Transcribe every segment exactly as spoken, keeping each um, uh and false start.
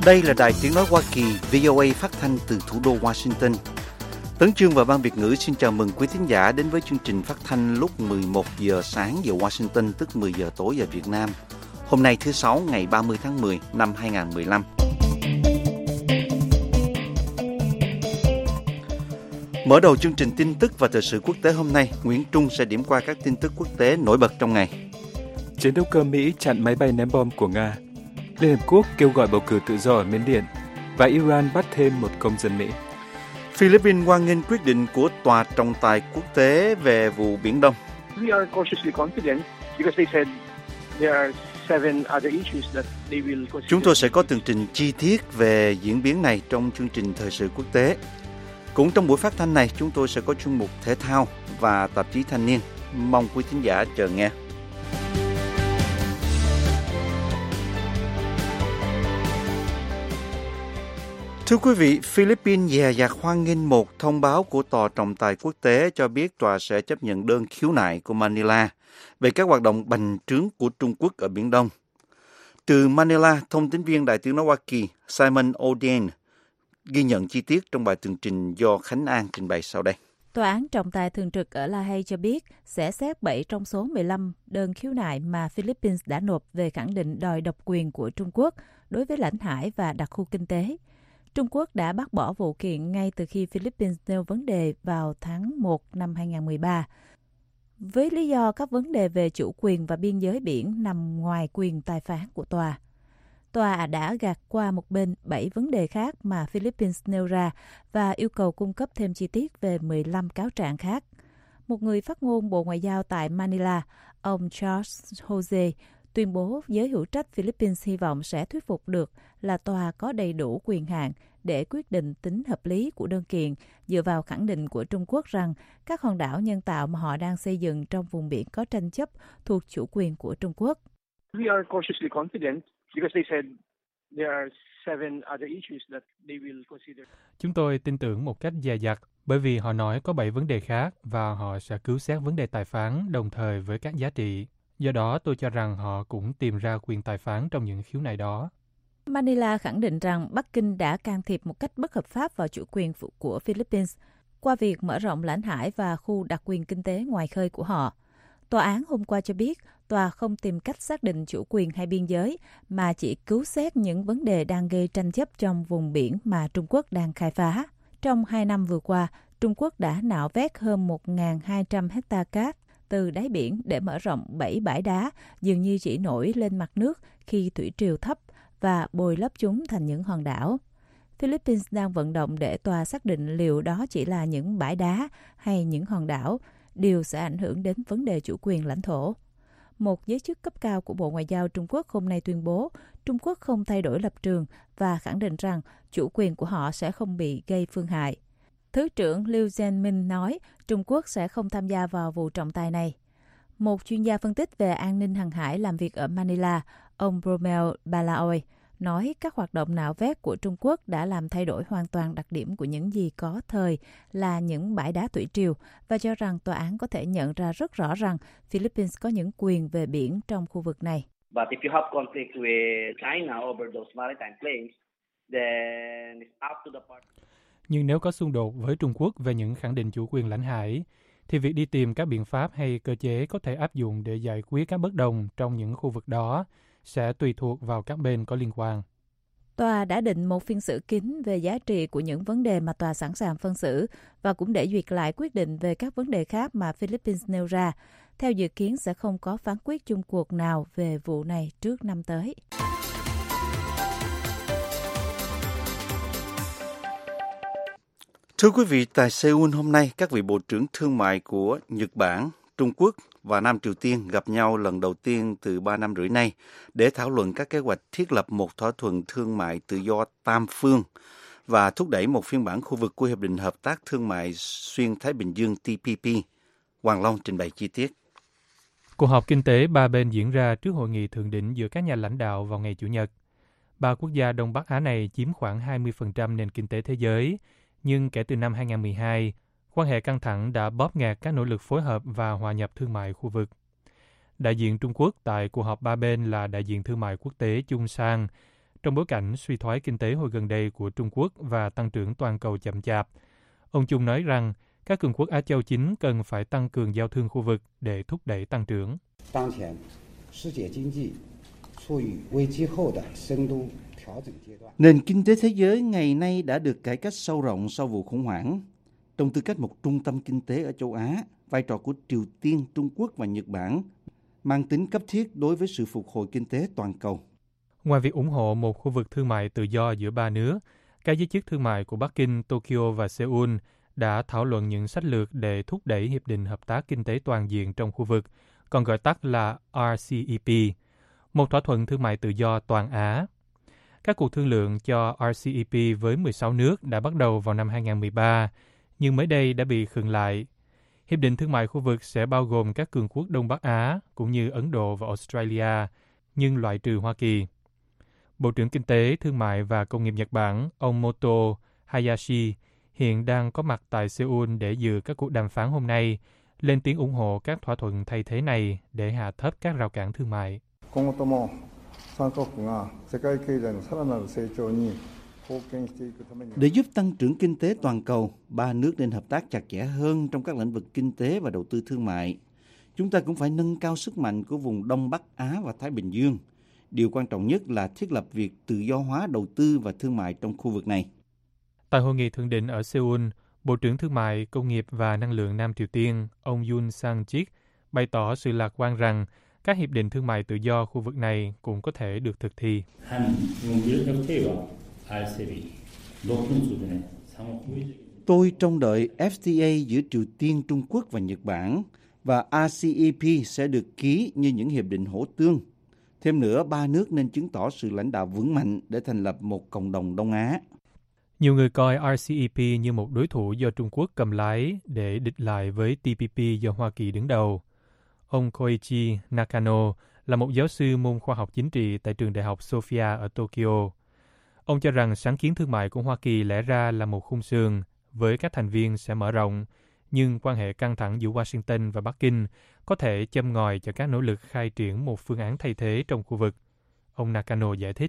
Đây là Đài Tiếng Nói Hoa Kỳ, vê o a phát thanh từ thủ đô Washington. Tấn Chương và Ban Việt ngữ xin chào mừng quý thính giả đến với chương trình phát thanh lúc mười một giờ sáng giờ Washington, tức mười giờ tối giờ Việt Nam. Hôm nay thứ Sáu ngày ba mươi tháng mười năm hai nghìn không trăm mười lăm. Mở đầu chương trình tin tức và thời sự quốc tế hôm nay, Nguyễn Trung sẽ điểm qua các tin tức quốc tế nổi bật trong ngày. Chiến đấu cơ Mỹ chặn máy bay ném bom của Nga. Liên Hợp Quốc kêu gọi bầu cử tự do ở Miến Điện. Và Iran bắt thêm một công dân Mỹ. Philippines hoan nghênh quyết định của Tòa trọng tài quốc tế về vụ Biển Đông. Chúng tôi sẽ có tường trình chi tiết về diễn biến này trong chương trình thời sự quốc tế. Cũng trong buổi phát thanh này, chúng tôi sẽ có chuyên mục thể thao và tạp chí thanh niên. Mong quý thính giả chờ nghe. Thưa quý vị, Philippines dè dặt hoan nghênh một thông báo của Tòa trọng tài quốc tế cho biết tòa sẽ chấp nhận đơn khiếu nại của Manila về các hoạt động bành trướng của Trung Quốc ở Biển Đông. Từ Manila, thông tín viên Đài Tiếng Nói Hoa Kỳ Simon O'Dane ghi nhận chi tiết trong bài tường trình do Khánh An trình bày sau đây. Tòa án trọng tài thường trực ở La Hay cho biết sẽ xét bảy trong số mười lăm đơn khiếu nại mà Philippines đã nộp về khẳng định đòi độc quyền của Trung Quốc đối với lãnh hải và đặc khu kinh tế. Trung Quốc đã bác bỏ vụ kiện ngay từ khi Philippines nêu vấn đề vào tháng một năm hai nghìn không trăm mười ba. Với lý do các vấn đề về chủ quyền và biên giới biển nằm ngoài quyền tài phán của tòa. Tòa đã gạt qua một bên bảy vấn đề khác mà Philippines nêu ra và yêu cầu cung cấp thêm chi tiết về mười lăm cáo trạng khác. Một người phát ngôn Bộ Ngoại giao tại Manila, ông Charles Jose, tuyên bố giới hữu trách Philippines hy vọng sẽ thuyết phục được là tòa có đầy đủ quyền hạn để quyết định tính hợp lý của đơn kiện dựa vào khẳng định của Trung Quốc rằng các hòn đảo nhân tạo mà họ đang xây dựng trong vùng biển có tranh chấp thuộc chủ quyền của Trung Quốc. Chúng tôi tin tưởng một cách dè dặt bởi vì họ nói có bảy vấn đề khác và họ sẽ cứu xét vấn đề tài phán đồng thời với các giá trị. Do đó, tôi cho rằng họ cũng tìm ra quyền tài phán trong những khiếu nại đó. Manila khẳng định rằng Bắc Kinh đã can thiệp một cách bất hợp pháp vào chủ quyền của Philippines qua việc mở rộng lãnh hải và khu đặc quyền kinh tế ngoài khơi của họ. Tòa án hôm qua cho biết tòa không tìm cách xác định chủ quyền hay biên giới mà chỉ cứu xét những vấn đề đang gây tranh chấp trong vùng biển mà Trung Quốc đang khai phá. Trong hai năm vừa qua, Trung Quốc đã nạo vét hơn một nghìn hai trăm hecta cát từ đáy biển để mở rộng bảy bãi đá dường như chỉ nổi lên mặt nước khi thủy triều thấp và bồi lấp chúng thành những hòn đảo. Philippines đang vận động để tòa xác định liệu đó chỉ là những bãi đá hay những hòn đảo, điều sẽ ảnh hưởng đến vấn đề chủ quyền lãnh thổ. Một giới chức cấp cao của Bộ Ngoại giao Trung Quốc hôm nay tuyên bố Trung Quốc không thay đổi lập trường và khẳng định rằng chủ quyền của họ sẽ không bị gây phương hại. Thứ trưởng Liu Zhenmin nói Trung Quốc sẽ không tham gia vào vụ trọng tài này. Một chuyên gia phân tích về an ninh hàng hải làm việc ở Manila, ông Bromel Balaoy, nói các hoạt động nạo vét của Trung Quốc đã làm thay đổi hoàn toàn đặc điểm của những gì có thời là những bãi đá thủy triều và cho rằng tòa án có thể nhận ra rất rõ rằng Philippines có những quyền về biển trong khu vực này. But if you have conflict with China over those maritime claims, then it's up to the party. Nhưng nếu có xung đột với Trung Quốc về những khẳng định chủ quyền lãnh hải, thì việc đi tìm các biện pháp hay cơ chế có thể áp dụng để giải quyết các bất đồng trong những khu vực đó sẽ tùy thuộc vào các bên có liên quan. Tòa đã định một phiên xử kín về giá trị của những vấn đề mà tòa sẵn sàng phân xử và cũng để duyệt lại quyết định về các vấn đề khác mà Philippines nêu ra. Theo dự kiến sẽ không có phán quyết chung cuộc nào về vụ này trước năm tới. Thưa quý vị, tại Seoul hôm nay, các vị bộ trưởng thương mại của Nhật Bản, Trung Quốc và Nam Triều Tiên gặp nhau lần đầu tiên từ ba năm rưỡi nay để thảo luận các kế hoạch thiết lập một thỏa thuận thương mại tự do tam phương và thúc đẩy một phiên bản khu vực của Hiệp định Hợp tác Thương mại Xuyên Thái Bình Dương T P P. Hoàng Long trình bày chi tiết. Cuộc họp kinh tế ba bên diễn ra trước hội nghị thượng đỉnh giữa các nhà lãnh đạo vào ngày Chủ nhật. Ba quốc gia Đông Bắc Á này chiếm khoảng hai mươi phần trăm nền kinh tế thế giới, nhưng kể từ năm hai nghìn không trăm mười hai, quan hệ căng thẳng đã bóp nghẹt các nỗ lực phối hợp và hòa nhập thương mại khu vực. Đại diện Trung Quốc tại cuộc họp ba bên là đại diện thương mại quốc tế Chung Sang, trong bối cảnh suy thoái kinh tế hồi gần đây của Trung Quốc và tăng trưởng toàn cầu chậm chạp. Ông Chung nói rằng các cường quốc Á Châu chính cần phải tăng cường giao thương khu vực để thúc đẩy tăng trưởng. Nền kinh tế thế giới ngày nay đã được cải cách sâu rộng sau vụ khủng hoảng. Trong tư cách một trung tâm kinh tế ở châu Á, vai trò của Triều Tiên, Trung Quốc và Nhật Bản mang tính cấp thiết đối với sự phục hồi kinh tế toàn cầu. Ngoài việc ủng hộ một khu vực thương mại tự do giữa ba nước, các giới chức thương mại của Bắc Kinh, Tokyo và Seoul đã thảo luận những sách lược để thúc đẩy Hiệp định Hợp tác Kinh tế Toàn diện trong khu vực, còn gọi tắt là R C E P, một thỏa thuận thương mại tự do toàn Á. Các cuộc thương lượng cho R C E P với mười sáu nước đã bắt đầu vào năm hai không một ba, nhưng mới đây đã bị khựng lại. Hiệp định thương mại khu vực sẽ bao gồm các cường quốc Đông Bắc Á, cũng như Ấn Độ và Australia, nhưng loại trừ Hoa Kỳ. Bộ trưởng Kinh tế, Thương mại và Công nghiệp Nhật Bản, ông Moto Hayashi, hiện đang có mặt tại Seoul để dự các cuộc đàm phán hôm nay, lên tiếng ủng hộ các thỏa thuận thay thế này để hạ thấp các rào cản thương mại. Để giúp tăng trưởng kinh tế toàn cầu, ba nước nên hợp tác chặt chẽ hơn trong các lĩnh vực kinh tế và đầu tư thương mại. Chúng ta cũng phải nâng cao sức mạnh của vùng Đông Bắc Á và Thái Bình Dương. Điều quan trọng nhất là thiết lập việc tự do hóa đầu tư và thương mại trong khu vực này. Tại hội nghị thượng đỉnh ở Seoul, Bộ trưởng Thương mại, Công nghiệp và Năng lượng Nam Triều Tiên, ông Yoon Sang-chik, bày tỏ sự lạc quan rằng các hiệp định thương mại tự do khu vực này cũng có thể được thực thi. Tôi trông đợi F T A giữa Triều Tiên, Trung Quốc và Nhật Bản và R C E P sẽ được ký như những hiệp định hỗ tương. Thêm nữa, ba nước nên chứng tỏ sự lãnh đạo vững mạnh để thành lập một cộng đồng Đông Á. Nhiều người coi R C E P như một đối thủ do Trung Quốc cầm lái để địch lại với T P P do Hoa Kỳ đứng đầu. Ông Koichi Nakano là một giáo sư môn khoa học chính trị tại trường đại học Sophia ở Tokyo. Ông cho rằng sáng kiến thương mại của Hoa Kỳ lẽ ra là một khung sườn với các thành viên sẽ mở rộng, nhưng quan hệ căng thẳng giữa Washington và Bắc Kinh có thể châm ngòi cho các nỗ lực khai triển một phương án thay thế trong khu vực. Ông Nakano giải thích.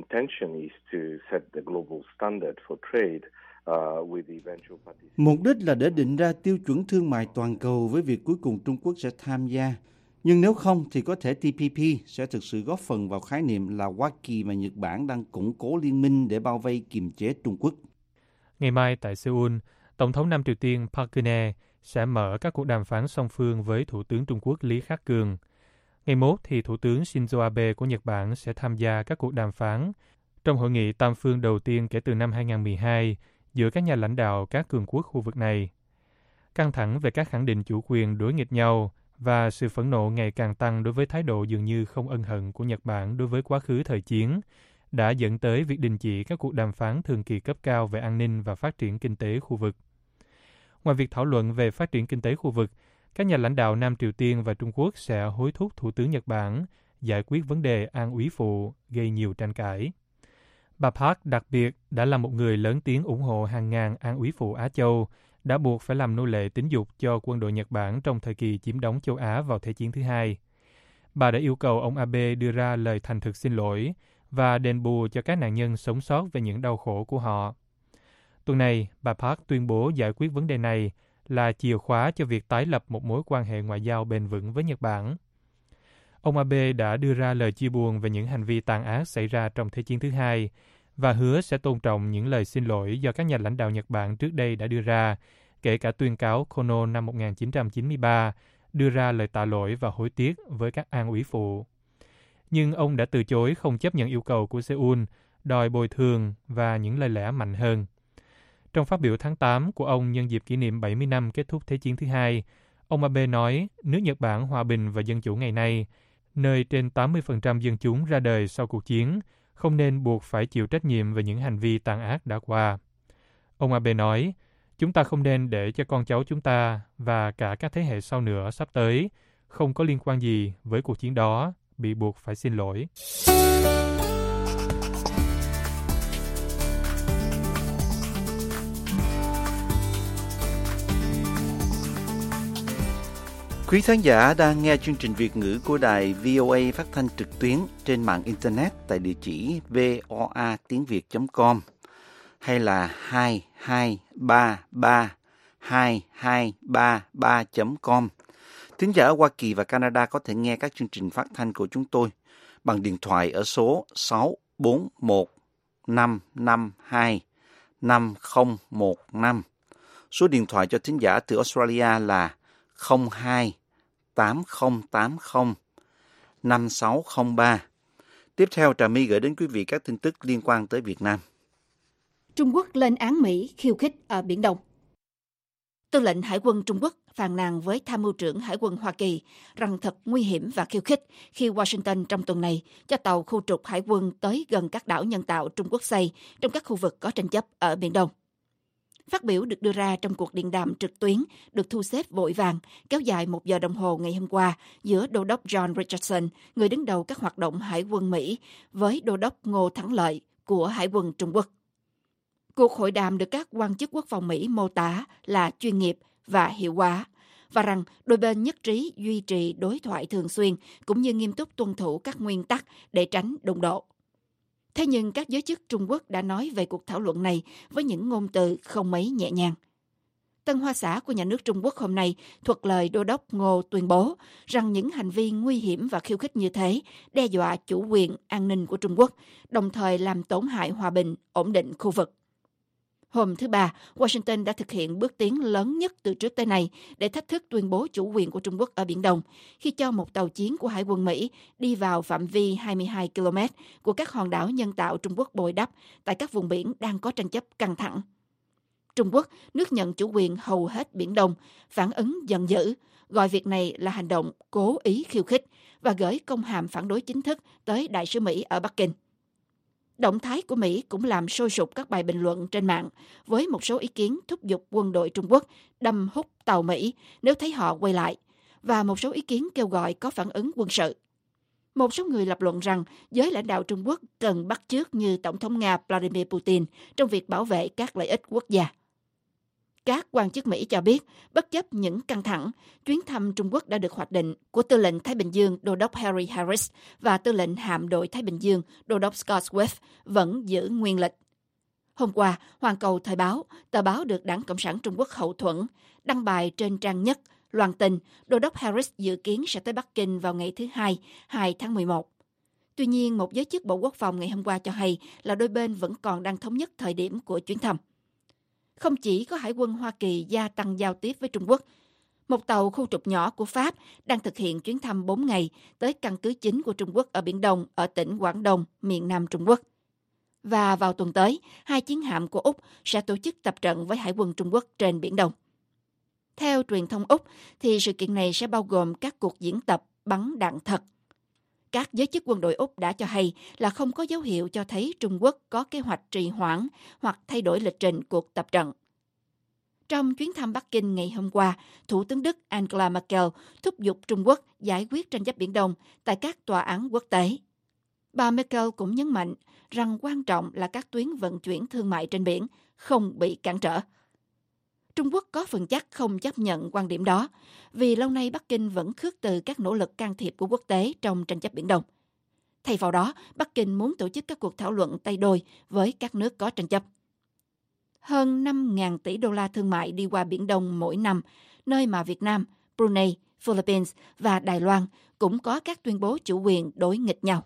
Mục đích là để định ra tiêu chuẩn thương mại toàn cầu với việc cuối cùng Trung Quốc sẽ tham gia. Nhưng nếu không thì có thể T P P sẽ thực sự góp phần vào khái niệm là Hoa Kỳ và Nhật Bản đang củng cố liên minh để bao vây kiềm chế Trung Quốc. Ngày mai tại Seoul, Tổng thống Nam Triều Tiên Park Geun-hye sẽ mở các cuộc đàm phán song phương với Thủ tướng Trung Quốc Lý Khắc Cường. Ngày mốt thì Thủ tướng Shinzo Abe của Nhật Bản sẽ tham gia các cuộc đàm phán trong hội nghị tam phương đầu tiên kể từ năm hai không một hai giữa các nhà lãnh đạo các cường quốc khu vực này. Căng thẳng về các khẳng định chủ quyền đối nghịch nhau và sự phẫn nộ ngày càng tăng đối với thái độ dường như không ân hận của Nhật Bản đối với quá khứ thời chiến đã dẫn tới việc đình chỉ các cuộc đàm phán thường kỳ cấp cao về an ninh và phát triển kinh tế khu vực. Ngoài việc thảo luận về phát triển kinh tế khu vực, các nhà lãnh đạo Nam Triều Tiên và Trung Quốc sẽ hối thúc Thủ tướng Nhật Bản giải quyết vấn đề an úy phụ gây nhiều tranh cãi. Bà Park đặc biệt đã là một người lớn tiếng ủng hộ hàng ngàn an úy phụ Á Châu đã buộc phải làm nô lệ tính dục cho quân đội Nhật Bản trong thời kỳ chiếm đóng châu Á vào Thế chiến thứ hai. Bà đã yêu cầu ông Abe đưa ra lời thành thực xin lỗi và đền bù cho các nạn nhân sống sót về những đau khổ của họ. Tuần này, bà Park tuyên bố giải quyết vấn đề này là chìa khóa cho việc tái lập một mối quan hệ ngoại giao bền vững với Nhật Bản. Ông Abe đã đưa ra lời chia buồn về những hành vi tàn ác xảy ra trong Thế chiến thứ hai và hứa sẽ tôn trọng những lời xin lỗi do các nhà lãnh đạo Nhật Bản trước đây đã đưa ra, kể cả tuyên cáo Kono năm một nghìn chín trăm chín mươi ba đưa ra lời tạ lỗi và hối tiếc với các an úy phụ. Nhưng ông đã từ chối không chấp nhận yêu cầu của Seoul, đòi bồi thường và những lời lẽ mạnh hơn. Trong phát biểu tháng tám của ông nhân dịp kỷ niệm bảy mươi năm kết thúc Thế chiến thứ hai, ông Abe nói nước Nhật Bản hòa bình và dân chủ ngày nay, nơi trên tám mươi phần trăm dân chúng ra đời sau cuộc chiến, không nên buộc phải chịu trách nhiệm về những hành vi tàn ác đã qua. Ông Abe nói, chúng ta không nên để cho con cháu chúng ta và cả các thế hệ sau nữa sắp tới không có liên quan gì với cuộc chiến đó bị buộc phải xin lỗi. Quý khán giả đang nghe chương trình Việt ngữ của đài vê o a phát thanh trực tuyến trên mạng Internet tại địa chỉ voa tiếng việt chấm com hay là hai hai ba ba hai hai ba ba chấm com. Thính giả ở Hoa Kỳ và Canada có thể nghe các chương trình phát thanh của chúng tôi bằng điện thoại ở số sáu bốn một năm năm hai năm không một năm. Số điện thoại cho thính giả từ Australia là không hai tám không tám không năm sáu không ba. Tiếp theo, Trà My gửi đến quý vị các tin tức liên quan tới Việt Nam. Trung Quốc lên án Mỹ khiêu khích ở Biển Đông. Tư lệnh Hải quân Trung Quốc phàn nàn với Tham mưu trưởng Hải quân Hoa Kỳ rằng thật nguy hiểm và khiêu khích khi Washington trong tuần này cho tàu khu trục Hải quân tới gần các đảo nhân tạo Trung Quốc xây trong các khu vực có tranh chấp ở Biển Đông. Phát biểu được đưa ra trong cuộc điện đàm trực tuyến được thu xếp vội vàng, kéo dài một giờ đồng hồ ngày hôm qua giữa Đô đốc John Richardson, người đứng đầu các hoạt động Hải quân Mỹ, với Đô đốc Ngô Thắng Lợi của Hải quân Trung Quốc. Cuộc hội đàm được các quan chức quốc phòng Mỹ mô tả là chuyên nghiệp và hiệu quả, và rằng đôi bên nhất trí duy trì đối thoại thường xuyên cũng như nghiêm túc tuân thủ các nguyên tắc để tránh đụng độ. Thế nhưng các giới chức Trung Quốc đã nói về cuộc thảo luận này với những ngôn từ không mấy nhẹ nhàng. Tân Hoa xã của nhà nước Trung Quốc hôm nay thuật lời Đô đốc Ngô tuyên bố rằng những hành vi nguy hiểm và khiêu khích như thế đe dọa chủ quyền, an ninh của Trung Quốc, đồng thời làm tổn hại hòa bình, ổn định khu vực. Hôm thứ Ba, Washington đã thực hiện bước tiến lớn nhất từ trước tới nay để thách thức tuyên bố chủ quyền của Trung Quốc ở Biển Đông, khi cho một tàu chiến của Hải quân Mỹ đi vào phạm vi hai mươi hai ki lô mét của các hòn đảo nhân tạo Trung Quốc bồi đắp tại các vùng biển đang có tranh chấp căng thẳng. Trung Quốc, nước nhận chủ quyền hầu hết Biển Đông, phản ứng giận dữ, gọi việc này là hành động cố ý khiêu khích và gửi công hàm phản đối chính thức tới Đại sứ Mỹ ở Bắc Kinh. Động thái của Mỹ cũng làm sôi sục các bài bình luận trên mạng, với một số ý kiến thúc giục quân đội Trung Quốc đâm húc tàu Mỹ nếu thấy họ quay lại, và một số ý kiến kêu gọi có phản ứng quân sự. Một số người lập luận rằng giới lãnh đạo Trung Quốc cần bắt chước như Tổng thống Nga Vladimir Putin trong việc bảo vệ các lợi ích quốc gia. Các quan chức Mỹ cho biết, bất chấp những căng thẳng, chuyến thăm Trung Quốc đã được hoạch định của Tư lệnh Thái Bình Dương Đô đốc Harry Harris và Tư lệnh Hạm đội Thái Bình Dương Đô đốc Scott Swift vẫn giữ nguyên lịch. Hôm qua, Hoàn Cầu Thời báo, tờ báo được Đảng Cộng sản Trung Quốc hậu thuẫn, đăng bài trên trang nhất, loan tin Đô đốc Harris dự kiến sẽ tới Bắc Kinh vào ngày thứ Hai, hai tháng mười một. Tuy nhiên, một giới chức Bộ Quốc phòng ngày hôm qua cho hay là đôi bên vẫn còn đang thống nhất thời điểm của chuyến thăm. Không chỉ có Hải quân Hoa Kỳ gia tăng giao tiếp với Trung Quốc, một tàu khu trục nhỏ của Pháp đang thực hiện chuyến thăm bốn ngày tới căn cứ chính của Trung Quốc ở Biển Đông ở tỉnh Quảng Đông, miền Nam Trung Quốc. Và vào tuần tới, hai chiến hạm của Úc sẽ tổ chức tập trận với Hải quân Trung Quốc trên Biển Đông. Theo truyền thông Úc, thì sự kiện này sẽ bao gồm các cuộc diễn tập bắn đạn thật. Các giới chức quân đội Úc đã cho hay là không có dấu hiệu cho thấy Trung Quốc có kế hoạch trì hoãn hoặc thay đổi lịch trình cuộc tập trận. Trong chuyến thăm Bắc Kinh ngày hôm qua, Thủ tướng Đức Angela Merkel thúc giục Trung Quốc giải quyết tranh chấp Biển Đông tại các tòa án quốc tế. Bà Merkel cũng nhấn mạnh rằng quan trọng là các tuyến vận chuyển thương mại trên biển không bị cản trở. Trung Quốc có phần chắc không chấp nhận quan điểm đó, vì lâu nay Bắc Kinh vẫn khước từ các nỗ lực can thiệp của quốc tế trong tranh chấp Biển Đông. Thay vào đó, Bắc Kinh muốn tổ chức các cuộc thảo luận tay đôi với các nước có tranh chấp. Hơn năm nghìn tỷ đô la thương mại đi qua Biển Đông mỗi năm, nơi mà Việt Nam, Brunei, Philippines và Đài Loan cũng có các tuyên bố chủ quyền đối nghịch nhau.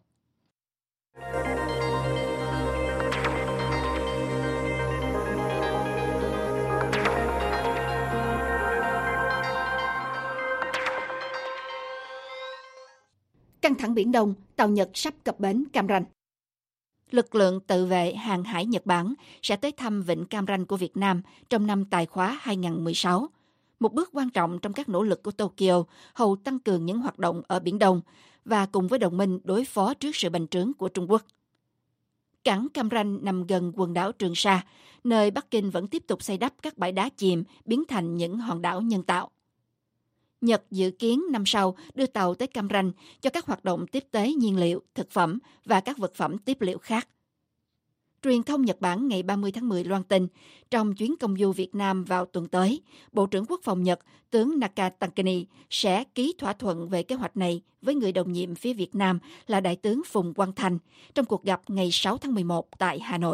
Căng thẳng Biển Đông, tàu Nhật sắp cập bến Cam Ranh. Lực lượng tự vệ hàng hải Nhật Bản sẽ tới thăm vịnh Cam Ranh của Việt Nam trong năm tài khóa hai không một sáu, một bước quan trọng trong các nỗ lực của Tokyo hầu tăng cường những hoạt động ở Biển Đông và cùng với đồng minh đối phó trước sự bành trướng của Trung Quốc. Cảng Cam Ranh nằm gần quần đảo Trường Sa, nơi Bắc Kinh vẫn tiếp tục xây đắp các bãi đá chìm biến thành những hòn đảo nhân tạo. Nhật dự kiến năm sau đưa tàu tới Cam Ranh cho các hoạt động tiếp tế nhiên liệu, thực phẩm và các vật phẩm tiếp liệu khác. Truyền thông Nhật Bản ngày ba mươi tháng mười loan tin, trong chuyến công du Việt Nam vào tuần tới, Bộ trưởng Quốc phòng Nhật, tướng Nakatakuni, sẽ ký thỏa thuận về kế hoạch này với người đồng nhiệm phía Việt Nam là Đại tướng Phùng Quang Thanh trong cuộc gặp ngày sáu tháng mười một tại Hà Nội.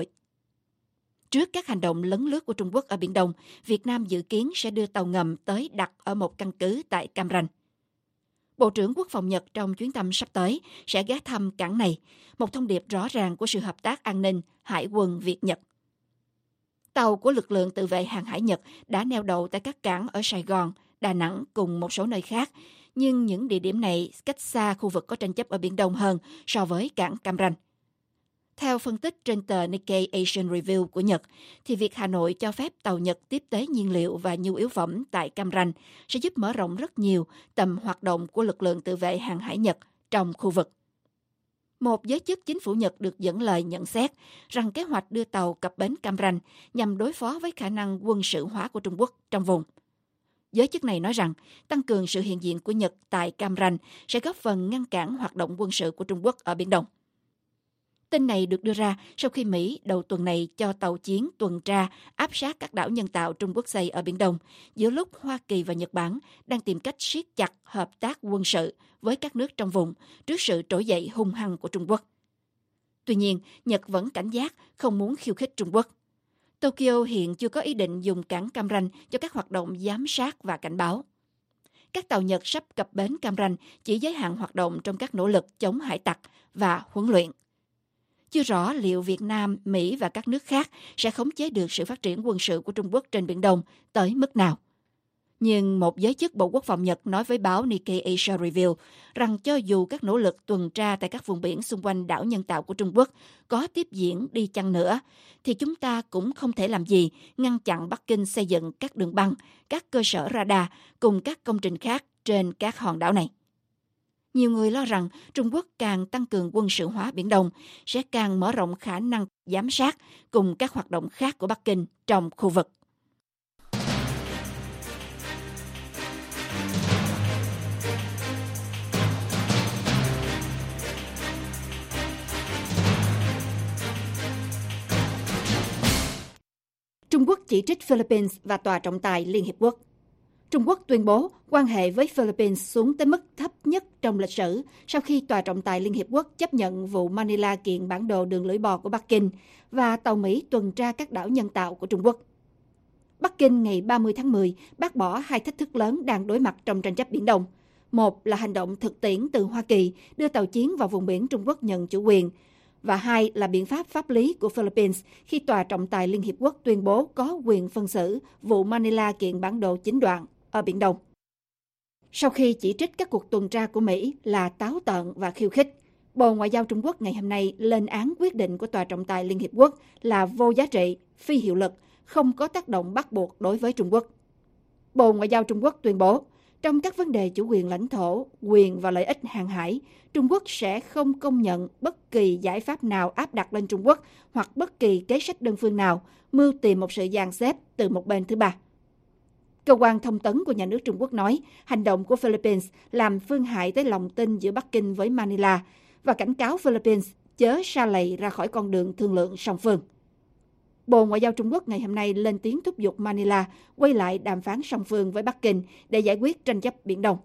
Trước các hành động lấn lướt của Trung Quốc ở Biển Đông, Việt Nam dự kiến sẽ đưa tàu ngầm tới đặt ở một căn cứ tại Cam Ranh. Bộ trưởng Quốc phòng Nhật trong chuyến thăm sắp tới sẽ ghé thăm cảng này, một thông điệp rõ ràng của sự hợp tác an ninh Hải quân Việt-Nhật. Tàu của lực lượng tự vệ hàng hải Nhật đã neo đậu tại các cảng ở Sài Gòn, Đà Nẵng cùng một số nơi khác, nhưng những địa điểm này cách xa khu vực có tranh chấp ở Biển Đông hơn so với cảng Cam Ranh. Theo phân tích trên tờ Nikkei Asian Review của Nhật, thì việc Hà Nội cho phép tàu Nhật tiếp tế nhiên liệu và nhu yếu phẩm tại Cam Ranh sẽ giúp mở rộng rất nhiều tầm hoạt động của lực lượng tự vệ hàng hải Nhật trong khu vực. Một giới chức chính phủ Nhật được dẫn lời nhận xét rằng kế hoạch đưa tàu cập bến Cam Ranh nhằm đối phó với khả năng quân sự hóa của Trung Quốc trong vùng. Giới chức này nói rằng tăng cường sự hiện diện của Nhật tại Cam Ranh sẽ góp phần ngăn cản hoạt động quân sự của Trung Quốc ở Biển Đông. Tin này được đưa ra sau khi Mỹ đầu tuần này cho tàu chiến tuần tra áp sát các đảo nhân tạo Trung Quốc xây ở Biển Đông, giữa lúc Hoa Kỳ và Nhật Bản đang tìm cách siết chặt hợp tác quân sự với các nước trong vùng trước sự trỗi dậy hung hăng của Trung Quốc. Tuy nhiên, Nhật vẫn cảnh giác, không muốn khiêu khích Trung Quốc. Tokyo hiện chưa có ý định dùng cảng Cam Ranh cho các hoạt động giám sát và cảnh báo. Các tàu Nhật sắp cập bến Cam Ranh chỉ giới hạn hoạt động trong các nỗ lực chống hải tặc và huấn luyện. Chưa rõ liệu Việt Nam, Mỹ và các nước khác sẽ khống chế được sự phát triển quân sự của Trung Quốc trên Biển Đông tới mức nào. Nhưng một giới chức Bộ Quốc phòng Nhật nói với báo Nikkei Asia Review rằng cho dù các nỗ lực tuần tra tại các vùng biển xung quanh đảo nhân tạo của Trung Quốc có tiếp diễn đi chăng nữa, thì chúng ta cũng không thể làm gì ngăn chặn Bắc Kinh xây dựng các đường băng, các cơ sở radar cùng các công trình khác trên các hòn đảo này. Nhiều người lo rằng Trung Quốc càng tăng cường quân sự hóa Biển Đông sẽ càng mở rộng khả năng giám sát cùng các hoạt động khác của Bắc Kinh trong khu vực. Trung Quốc chỉ trích Philippines và Tòa trọng tài Liên Hiệp Quốc. Trung Quốc tuyên bố quan hệ với Philippines xuống tới mức thấp nhất trong lịch sử sau khi Tòa trọng tài Liên Hiệp Quốc chấp nhận vụ Manila kiện bản đồ đường lưỡi bò của Bắc Kinh và tàu Mỹ tuần tra các đảo nhân tạo của Trung Quốc. Bắc Kinh ngày ba mươi tháng mười bác bỏ hai thách thức lớn đang đối mặt trong tranh chấp Biển Đông. Một là hành động thực tiễn từ Hoa Kỳ đưa tàu chiến vào vùng biển Trung Quốc nhận chủ quyền, và hai là biện pháp pháp lý của Philippines khi Tòa trọng tài Liên Hiệp Quốc tuyên bố có quyền phân xử vụ Manila kiện bản đồ chín đoạn ở Biển Đông. Sau khi chỉ trích các cuộc tuần tra của Mỹ là táo tợn và khiêu khích, Bộ Ngoại giao Trung Quốc ngày hôm nay lên án quyết định của Tòa trọng tài Liên Hiệp Quốc là vô giá trị, phi hiệu lực, không có tác động bắt buộc đối với Trung Quốc. Bộ Ngoại giao Trung Quốc tuyên bố, trong các vấn đề chủ quyền lãnh thổ, quyền và lợi ích hàng hải, Trung Quốc sẽ không công nhận bất kỳ giải pháp nào áp đặt lên Trung Quốc hoặc bất kỳ kế sách đơn phương nào mưu tìm một sự dàn xếp từ một bên thứ ba. Cơ quan thông tấn của nhà nước Trung Quốc nói hành động của Philippines làm phương hại tới lòng tin giữa Bắc Kinh với Manila và cảnh cáo Philippines chớ sa lầy ra khỏi con đường thương lượng song phương. Bộ Ngoại giao Trung Quốc ngày hôm nay lên tiếng thúc giục Manila quay lại đàm phán song phương với Bắc Kinh để giải quyết tranh chấp Biển Đông.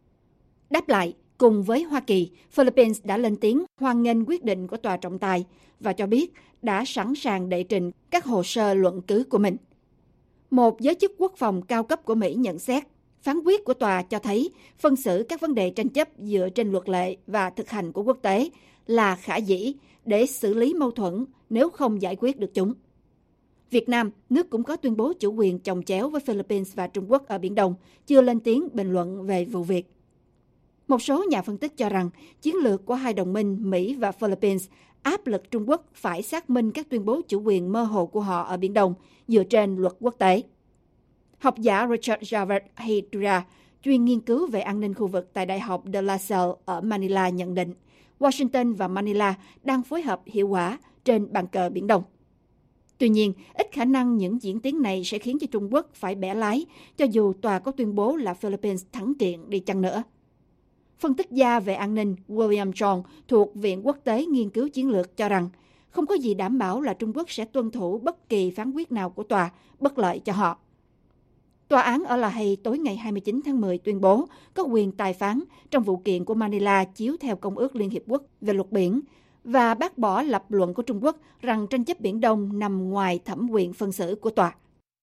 Đáp lại, cùng với Hoa Kỳ, Philippines đã lên tiếng hoan nghênh quyết định của Tòa trọng tài và cho biết đã sẵn sàng đệ trình các hồ sơ luận cứ của mình. Một giới chức quốc phòng cao cấp của Mỹ nhận xét, phán quyết của tòa cho thấy phân xử các vấn đề tranh chấp dựa trên luật lệ và thực hành của quốc tế là khả dĩ để xử lý mâu thuẫn nếu không giải quyết được chúng. Việt Nam, nước cũng có tuyên bố chủ quyền chồng chéo với Philippines và Trung Quốc ở Biển Đông, chưa lên tiếng bình luận về vụ việc. Một số nhà phân tích cho rằng chiến lược của hai đồng minh Mỹ và Philippines áp lực Trung Quốc phải xác minh các tuyên bố chủ quyền mơ hồ của họ ở Biển Đông dựa trên luật quốc tế. Học giả Richard Javed Hidra, chuyên nghiên cứu về an ninh khu vực tại Đại học De La Salle ở Manila nhận định, Washington và Manila đang phối hợp hiệu quả trên bàn cờ Biển Đông. Tuy nhiên, ít khả năng những diễn tiến này sẽ khiến cho Trung Quốc phải bẻ lái, cho dù tòa có tuyên bố là Philippines thắng kiện đi chăng nữa. Phân tích gia về an ninh William John thuộc Viện Quốc tế Nghiên cứu Chiến lược cho rằng, không có gì đảm bảo là Trung Quốc sẽ tuân thủ bất kỳ phán quyết nào của tòa bất lợi cho họ. Tòa án ở La Hay tối ngày hai mươi chín tháng mười tuyên bố có quyền tài phán trong vụ kiện của Manila chiếu theo Công ước Liên Hiệp Quốc về luật biển và bác bỏ lập luận của Trung Quốc rằng tranh chấp Biển Đông nằm ngoài thẩm quyền phân xử của tòa.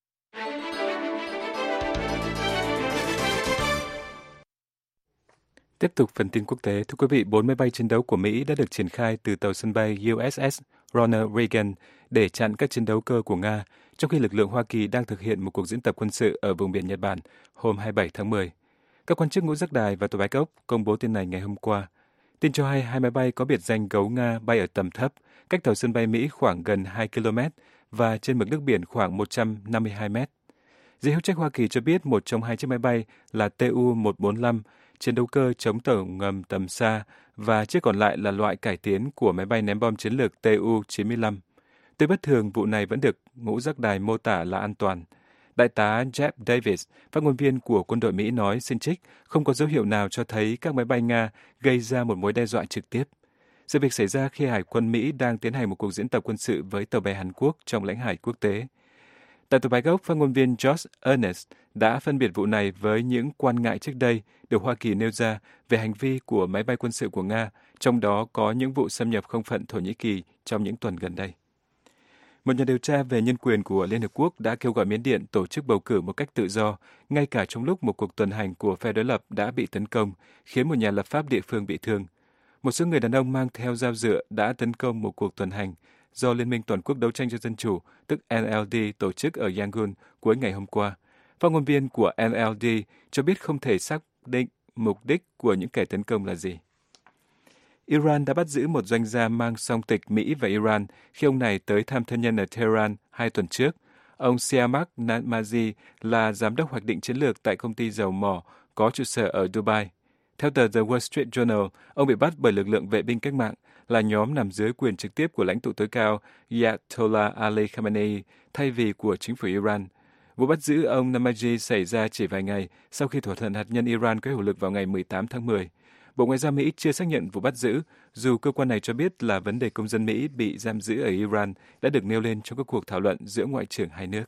Tiếp tục phần tin quốc tế, thưa quý vị, bốn máy bay chiến đấu của Mỹ đã được triển khai từ tàu sân bay u ét ét Ronald Reagan để chặn các chiến đấu cơ của Nga, trong khi lực lượng Hoa Kỳ đang thực hiện một cuộc diễn tập quân sự ở vùng biển Nhật Bản hôm hai mươi bảy tháng mười. Các quan chức Ngũ Giác Đài và Tòa Bạch Ốc công bố tin này ngày hôm qua. Tin cho hay hai máy bay có biệt danh Gấu Nga bay ở tầm thấp, cách tàu sân bay Mỹ khoảng gần hai ki lô mét và trên mực nước biển khoảng một trăm năm mươi hai mét. Giới hữu trách Hoa Kỳ cho biết một trong hai chiếc máy bay là T U một bốn lăm, chiến đấu cơ chống tàu ngầm tầm xa, và chiếc còn lại là loại cải tiến của máy bay ném bom chiến lược T U chín mươi lăm. Tuy bất thường, vụ này vẫn được Ngũ Giác Đài mô tả là an toàn. Đại tá Jeff Davis, phát ngôn viên của quân đội Mỹ nói xin trích, không có dấu hiệu nào cho thấy các máy bay Nga gây ra một mối đe dọa trực tiếp. Sự việc xảy ra khi Hải quân Mỹ đang tiến hành một cuộc diễn tập quân sự với tàu bè Hàn Quốc trong lãnh hải quốc tế. Tại Tòa Bạch Ốc, phát ngôn viên Josh Earnest đã phân biệt vụ này với những quan ngại trước đây được Hoa Kỳ nêu ra về hành vi của máy bay quân sự của Nga, trong đó có những vụ xâm nhập không phận Thổ Nhĩ Kỳ trong những tuần gần đây. Một nhà điều tra về nhân quyền của Liên Hợp Quốc đã kêu gọi Miến Điện tổ chức bầu cử một cách tự do, ngay cả trong lúc một cuộc tuần hành của phe đối lập đã bị tấn công, khiến một nhà lập pháp địa phương bị thương. Một số người đàn ông mang theo dao dựa đã tấn công một cuộc tuần hành do Liên minh Toàn quốc Đấu tranh cho Dân chủ, tức N L D, tổ chức ở Yangon cuối ngày hôm qua. Phát ngôn viên của N L D cho biết không thể xác định mục đích của những kẻ tấn công là gì. Iran đã bắt giữ một doanh gia mang song tịch Mỹ và Iran khi ông này tới thăm thân nhân ở Tehran hai tuần trước. Ông Siamak Namazi là giám đốc hoạch định chiến lược tại công ty dầu mỏ có trụ sở ở Dubai. Theo tờ The Wall Street Journal, ông bị bắt bởi lực lượng vệ binh cách mạng, là nhóm nằm dưới quyền trực tiếp của lãnh tụ tối cao Ayatollah Ali Khamenei thay vì của chính phủ Iran. Vụ bắt giữ ông Namazi xảy ra chỉ vài ngày sau khi thỏa thuận hạt nhân Iran có hiệu lực vào ngày mười tám tháng mười. Bộ Ngoại giao Mỹ chưa xác nhận vụ bắt giữ, dù cơ quan này cho biết là vấn đề công dân Mỹ bị giam giữ ở Iran đã được nêu lên trong các cuộc thảo luận giữa ngoại trưởng hai nước.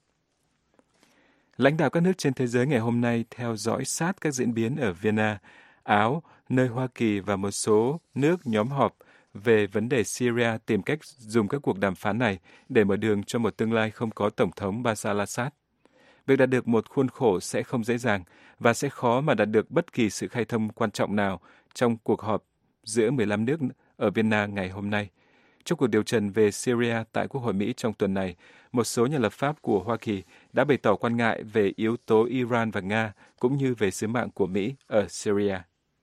Lãnh đạo các nước trên thế giới ngày hôm nay theo dõi sát các diễn biến ở Vienna, Áo, nơi Hoa Kỳ và một số nước nhóm họp về vấn đề Syria tìm cách dùng các cuộc đàm phán này để mở đường cho một tương lai không có Tổng thống Bashar al-Assad. Việc đạt được một khuôn khổ sẽ không dễ dàng và sẽ khó mà đạt được bất kỳ sự khai thông quan trọng nào trong cuộc họp giữa mười lăm nước ở Vienna ngày hôm nay. Trong cuộc điều trần về Syria tại Quốc hội Mỹ trong tuần này, một số nhà lập pháp của Hoa Kỳ đã bày tỏ quan ngại về yếu tố Iran và Nga cũng như về sứ mạng của Mỹ ở Syria.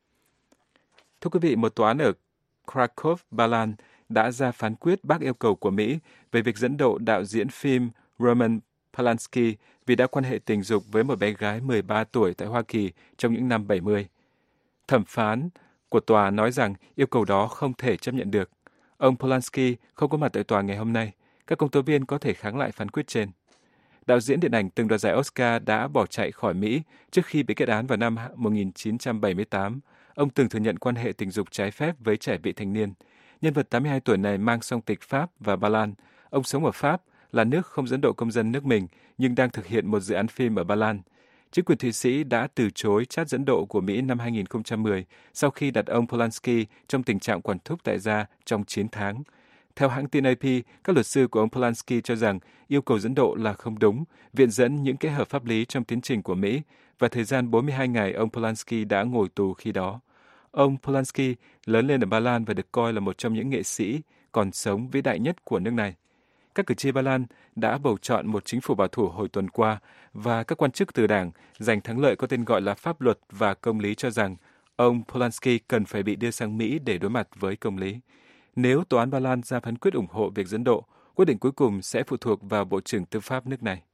Thưa quý vị, một tòa án ở Krakow, Ba Lan đã ra phán quyết bác yêu cầu của Mỹ về việc dẫn độ đạo diễn phim Roman Polanski vì đã quan hệ tình dục với một bé gái mười ba tuổi tại Hoa Kỳ trong những năm bảy mươi. Thẩm phán của tòa nói rằng yêu cầu đó không thể chấp nhận được. Ông Polanski không có mặt tại tòa ngày hôm nay. Các công tố viên có thể kháng lại phán quyết trên. Đạo diễn điện ảnh từng đoạt giải Oscar đã bỏ chạy khỏi Mỹ trước khi bị kết án vào năm một nghìn chín trăm bảy mươi tám. Ông từng thừa nhận quan hệ tình dục trái phép với trẻ vị thành niên. Nhân vật tám mươi hai tuổi này mang song tịch Pháp và Ba Lan. Ông sống ở Pháp, là nước không dẫn độ công dân nước mình, nhưng đang thực hiện một dự án phim ở Ba Lan. Chính quyền Thụy Sĩ đã từ chối chát dẫn độ của Mỹ năm hai nghìn không trăm mười sau khi đặt ông Polanski trong tình trạng quản thúc tại gia trong chín tháng. Theo hãng tin A P, các luật sư của ông Polanski cho rằng yêu cầu dẫn độ là không đúng, viện dẫn những kẽ hở pháp lý trong tiến trình của Mỹ và thời gian bốn mươi hai ngày ông Polanski đã ngồi tù khi đó. Ông Polanski lớn lên ở Ba Lan và được coi là một trong những nghệ sĩ còn sống vĩ đại nhất của nước này. Các cử tri Ba Lan đã bầu chọn một chính phủ bảo thủ hồi tuần qua và các quan chức từ đảng giành thắng lợi có tên gọi là Pháp luật và Công lý cho rằng ông Polanski cần phải bị đưa sang Mỹ để đối mặt với công lý. Nếu Tòa án Ba Lan ra phán quyết ủng hộ việc dẫn độ, quyết định cuối cùng sẽ phụ thuộc vào Bộ trưởng Tư pháp nước này.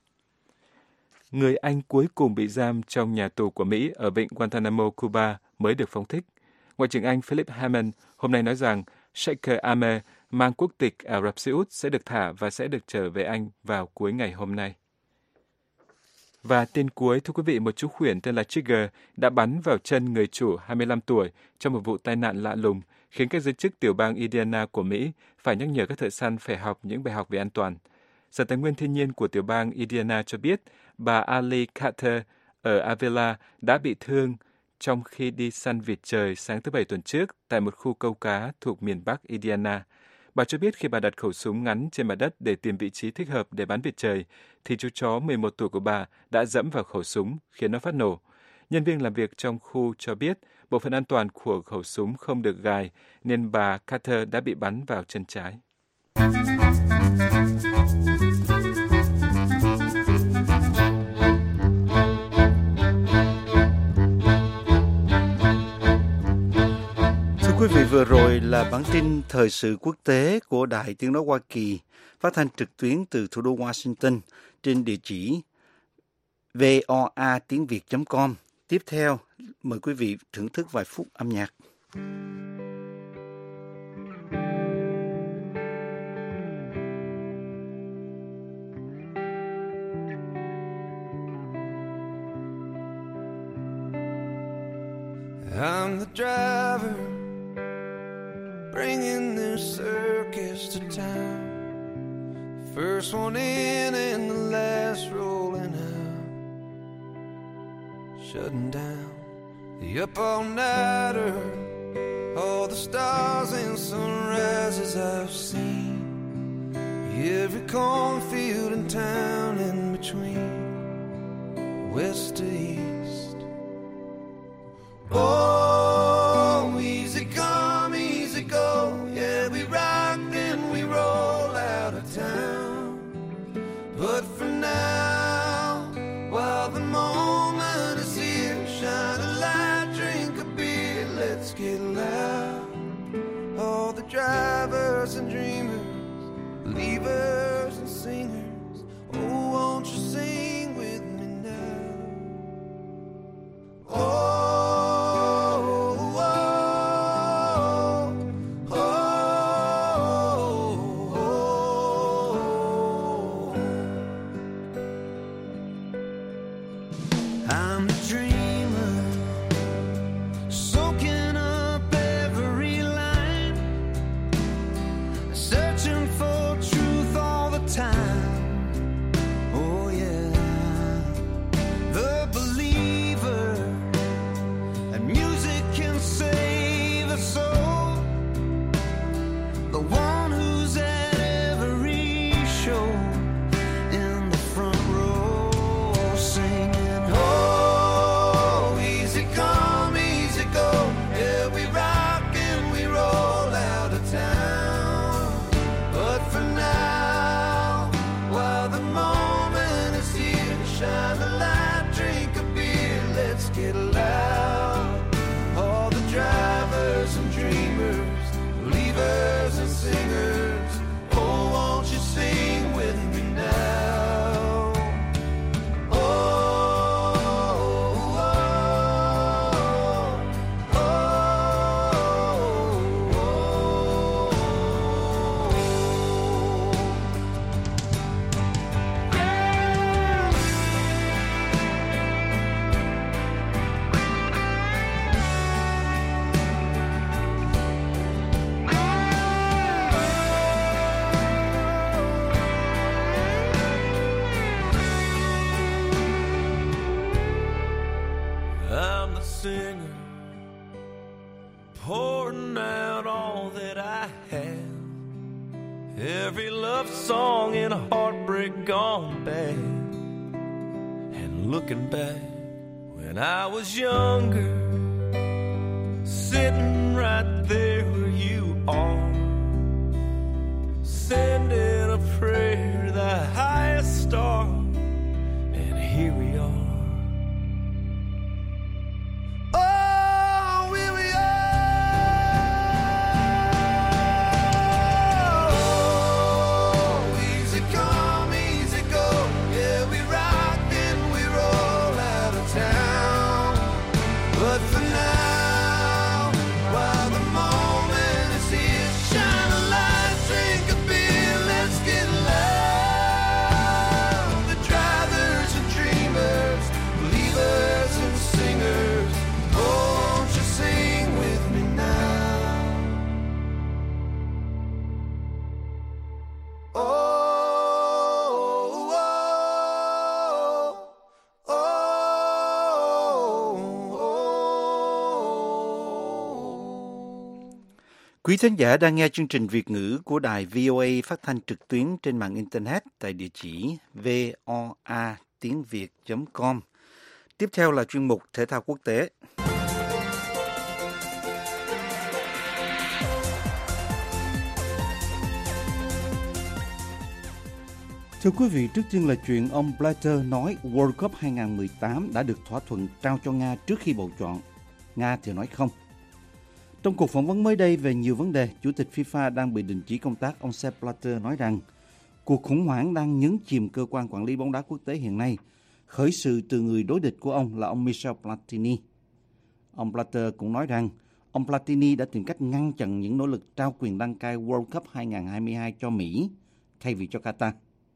Người Anh cuối cùng bị giam trong nhà tù của Mỹ ở vịnh Guantanamo, Cuba mới được phóng thích. Ngoại trưởng Anh Philip Hammond hôm nay nói rằng Sheikh Ahmed mang quốc tịch Ả Rập Xê Út sẽ được thả và sẽ được trở về Anh vào cuối ngày hôm nay. Và tin cuối, thưa quý vị, một chú khuyển tên là Trigger đã bắn vào chân người chủ hai mươi lăm tuổi trong một vụ tai nạn lạ lùng khiến các giới chức tiểu bang Indiana của Mỹ phải nhắc nhở các thợ săn phải học những bài học về an toàn. Sở Tài nguyên Thiên nhiên của tiểu bang Indiana cho biết bà Ali Carter ở Avila đã bị thương trong khi đi săn vịt trời sáng thứ Bảy tuần trước tại một khu câu cá thuộc miền Bắc Indiana. Bà cho biết khi bà đặt khẩu súng ngắn trên mặt đất để tìm vị trí thích hợp để bắn vịt trời, thì chú chó mười một tuổi của bà đã dẫm vào khẩu súng khiến nó phát nổ. Nhân viên làm việc trong khu cho biết bộ phận an toàn của khẩu súng không được gài nên bà Carter đã bị bắn vào chân trái. Quý vị, vừa rồi là bản tin thời sự quốc tế của Đài Tiếng nói Hoa Kỳ, phát thanh trực tuyến từ thủ đô Washington trên địa chỉ voa tiếng việt chấm com. Tiếp theo, mời quý vị thưởng thức vài phút âm nhạc. I'm the driver, bringing this circus to town. The first one in and the last rolling out, shutting down the up all-nighter, all the stars and sunrises I've seen, every cornfield in town in between, west to east. Oh, easy come, easy go, yeah, we rock and we roll out of town. But for now, while the moment is here, shine a light, drink a beer, let's get loud. All the drivers and dreamers, believers and singers, oh, won't you sing with me now? Oh, pouring out all that I have, every love song and a heartbreak gone bad, and looking back when I was younger, sitting right there where you are, sending a prayer to the highest star, and here we are. Quý thính giả đang nghe chương trình Việt ngữ của đài vê o a phát thanh trực tuyến trên mạng Internet tại địa chỉ voa tiếng việt chấm com. Tiếp theo là chuyên mục Thể thao quốc tế. Thưa quý vị, trước tiên là chuyện ông Blatter nói World Cup hai không một tám đã được thỏa thuận trao cho Nga trước khi bầu chọn. Nga thì nói không. Trong cuộc phỏng vấn mới đây về nhiều vấn đề, Chủ tịch FIFA đang bị đình chỉ công tác, ông Sepp Blatter nói rằng cuộc khủng hoảng đang nhấn chìm cơ quan quản lý bóng đá quốc tế hiện nay, khởi sự từ người đối địch của ông là ông Michel Platini. Ông Blatter cũng nói rằng ông Platini đã tìm cách ngăn chặn những nỗ lực trao quyền đăng cai World Cup hai không hai hai cho Mỹ thay vì cho Qatar.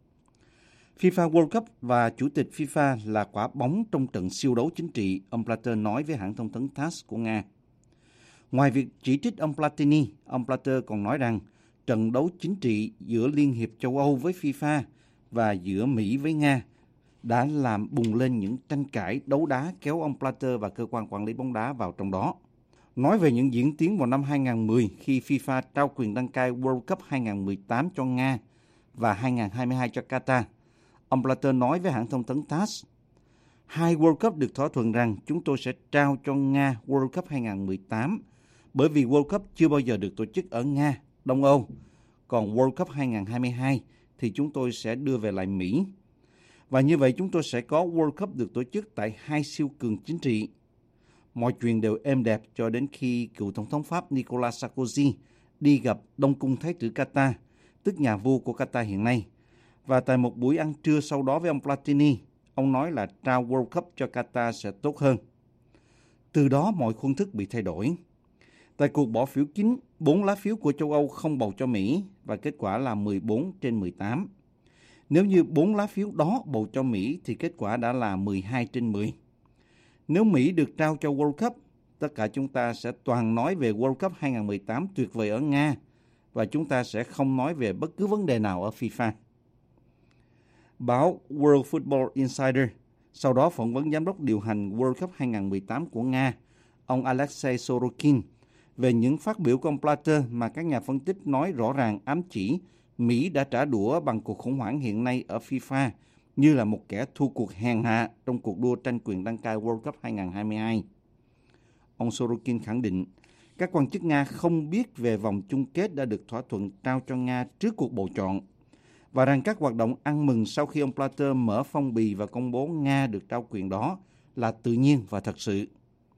FIFA World Cup và Chủ tịch FIFA là quả bóng trong trận siêu đấu chính trị, ông Blatter nói với hãng thông tấn tát của Nga. Ngoài việc chỉ trích ông Platini, ông Blatter còn nói rằng trận đấu chính trị giữa Liên hiệp châu Âu với FIFA và giữa Mỹ với Nga đã làm bùng lên những tranh cãi đấu đá, kéo ông Blatter và cơ quan quản lý bóng đá vào trong đó. Nói về những diễn tiến vào năm hai không một không khi FIFA trao quyền đăng cai World Cup hai không một tám cho Nga và hai không hai hai cho Qatar, ông Blatter nói với hãng thông tấn tát, hai World Cup được thỏa thuận rằng chúng tôi sẽ trao cho Nga World Cup hai không một tám bởi vì World Cup chưa bao giờ được tổ chức ở Nga, Đông Âu. Còn World Cup hai không hai hai thì chúng tôi sẽ đưa về lại Mỹ. Và như vậy chúng tôi sẽ có World Cup được tổ chức tại hai siêu cường chính trị. Mọi chuyện đều êm đẹp cho đến khi cựu Tổng thống Pháp Nicolas Sarkozy đi gặp Đông cung Thái tử Qatar, tức nhà vua của Qatar hiện nay. Và tại một buổi ăn trưa sau đó với ông Platini, ông nói là trao World Cup cho Qatar sẽ tốt hơn. Từ đó mọi khuôn thức bị thay đổi. Tại cuộc bỏ phiếu kín, bốn lá phiếu của châu Âu không bầu cho Mỹ và kết quả là mười bốn trên mười tám. Nếu như bốn lá phiếu đó bầu cho Mỹ thì kết quả đã là mười hai trên mười. Nếu Mỹ được trao cho World Cup, tất cả chúng ta sẽ toàn nói về World Cup hai không một tám tuyệt vời ở Nga và chúng ta sẽ không nói về bất cứ vấn đề nào ở FIFA. Báo World Football Insider sau đó phỏng vấn giám đốc điều hành World Cup hai không một tám của Nga, ông Alexei Sorokin, về những phát biểu của ông Blatter mà các nhà phân tích nói rõ ràng ám chỉ Mỹ đã trả đũa bằng cuộc khủng hoảng hiện nay ở FIFA như là một kẻ thua cuộc hèn hạ trong cuộc đua tranh quyền đăng cai World Cup hai không hai hai. Ông Sorokin khẳng định các quan chức Nga không biết về vòng chung kết đã được thỏa thuận trao cho Nga trước cuộc bầu chọn và rằng các hoạt động ăn mừng sau khi ông Blatter mở phong bì và công bố Nga được trao quyền đó là tự nhiên và thật sự.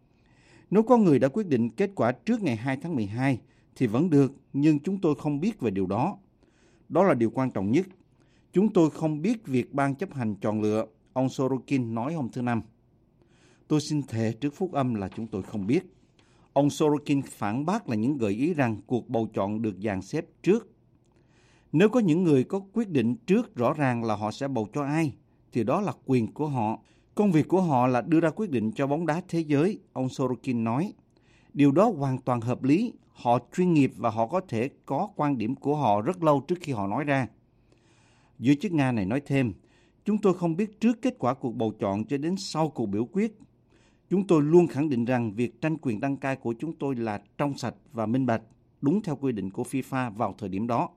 Nếu có người đã quyết định kết quả trước ngày hai tháng mười hai thì vẫn được, nhưng chúng tôi không biết về điều đó. Đó là điều quan trọng nhất. Chúng tôi không biết việc ban chấp hành chọn lựa, ông Sorokin nói hôm thứ Năm. Tôi xin thề trước phúc âm là chúng tôi không biết. Ông Sorokin phản bác là những gợi ý rằng cuộc bầu chọn được dàn xếp trước. Nếu có những người có quyết định trước rõ ràng là họ sẽ bầu cho ai, thì đó là quyền của họ. Công việc của họ là đưa ra quyết định cho bóng đá thế giới, ông Sorokin nói. Điều đó hoàn toàn hợp lý. Họ chuyên nghiệp và họ có thể có quan điểm của họ rất lâu trước khi họ nói ra. Giới chức Nga này nói thêm, chúng tôi không biết trước kết quả cuộc bầu chọn cho đến sau cuộc biểu quyết. Chúng tôi luôn khẳng định rằng việc tranh quyền đăng cai của chúng tôi là trong sạch và minh bạch, đúng theo quy định của FIFA vào thời điểm đó.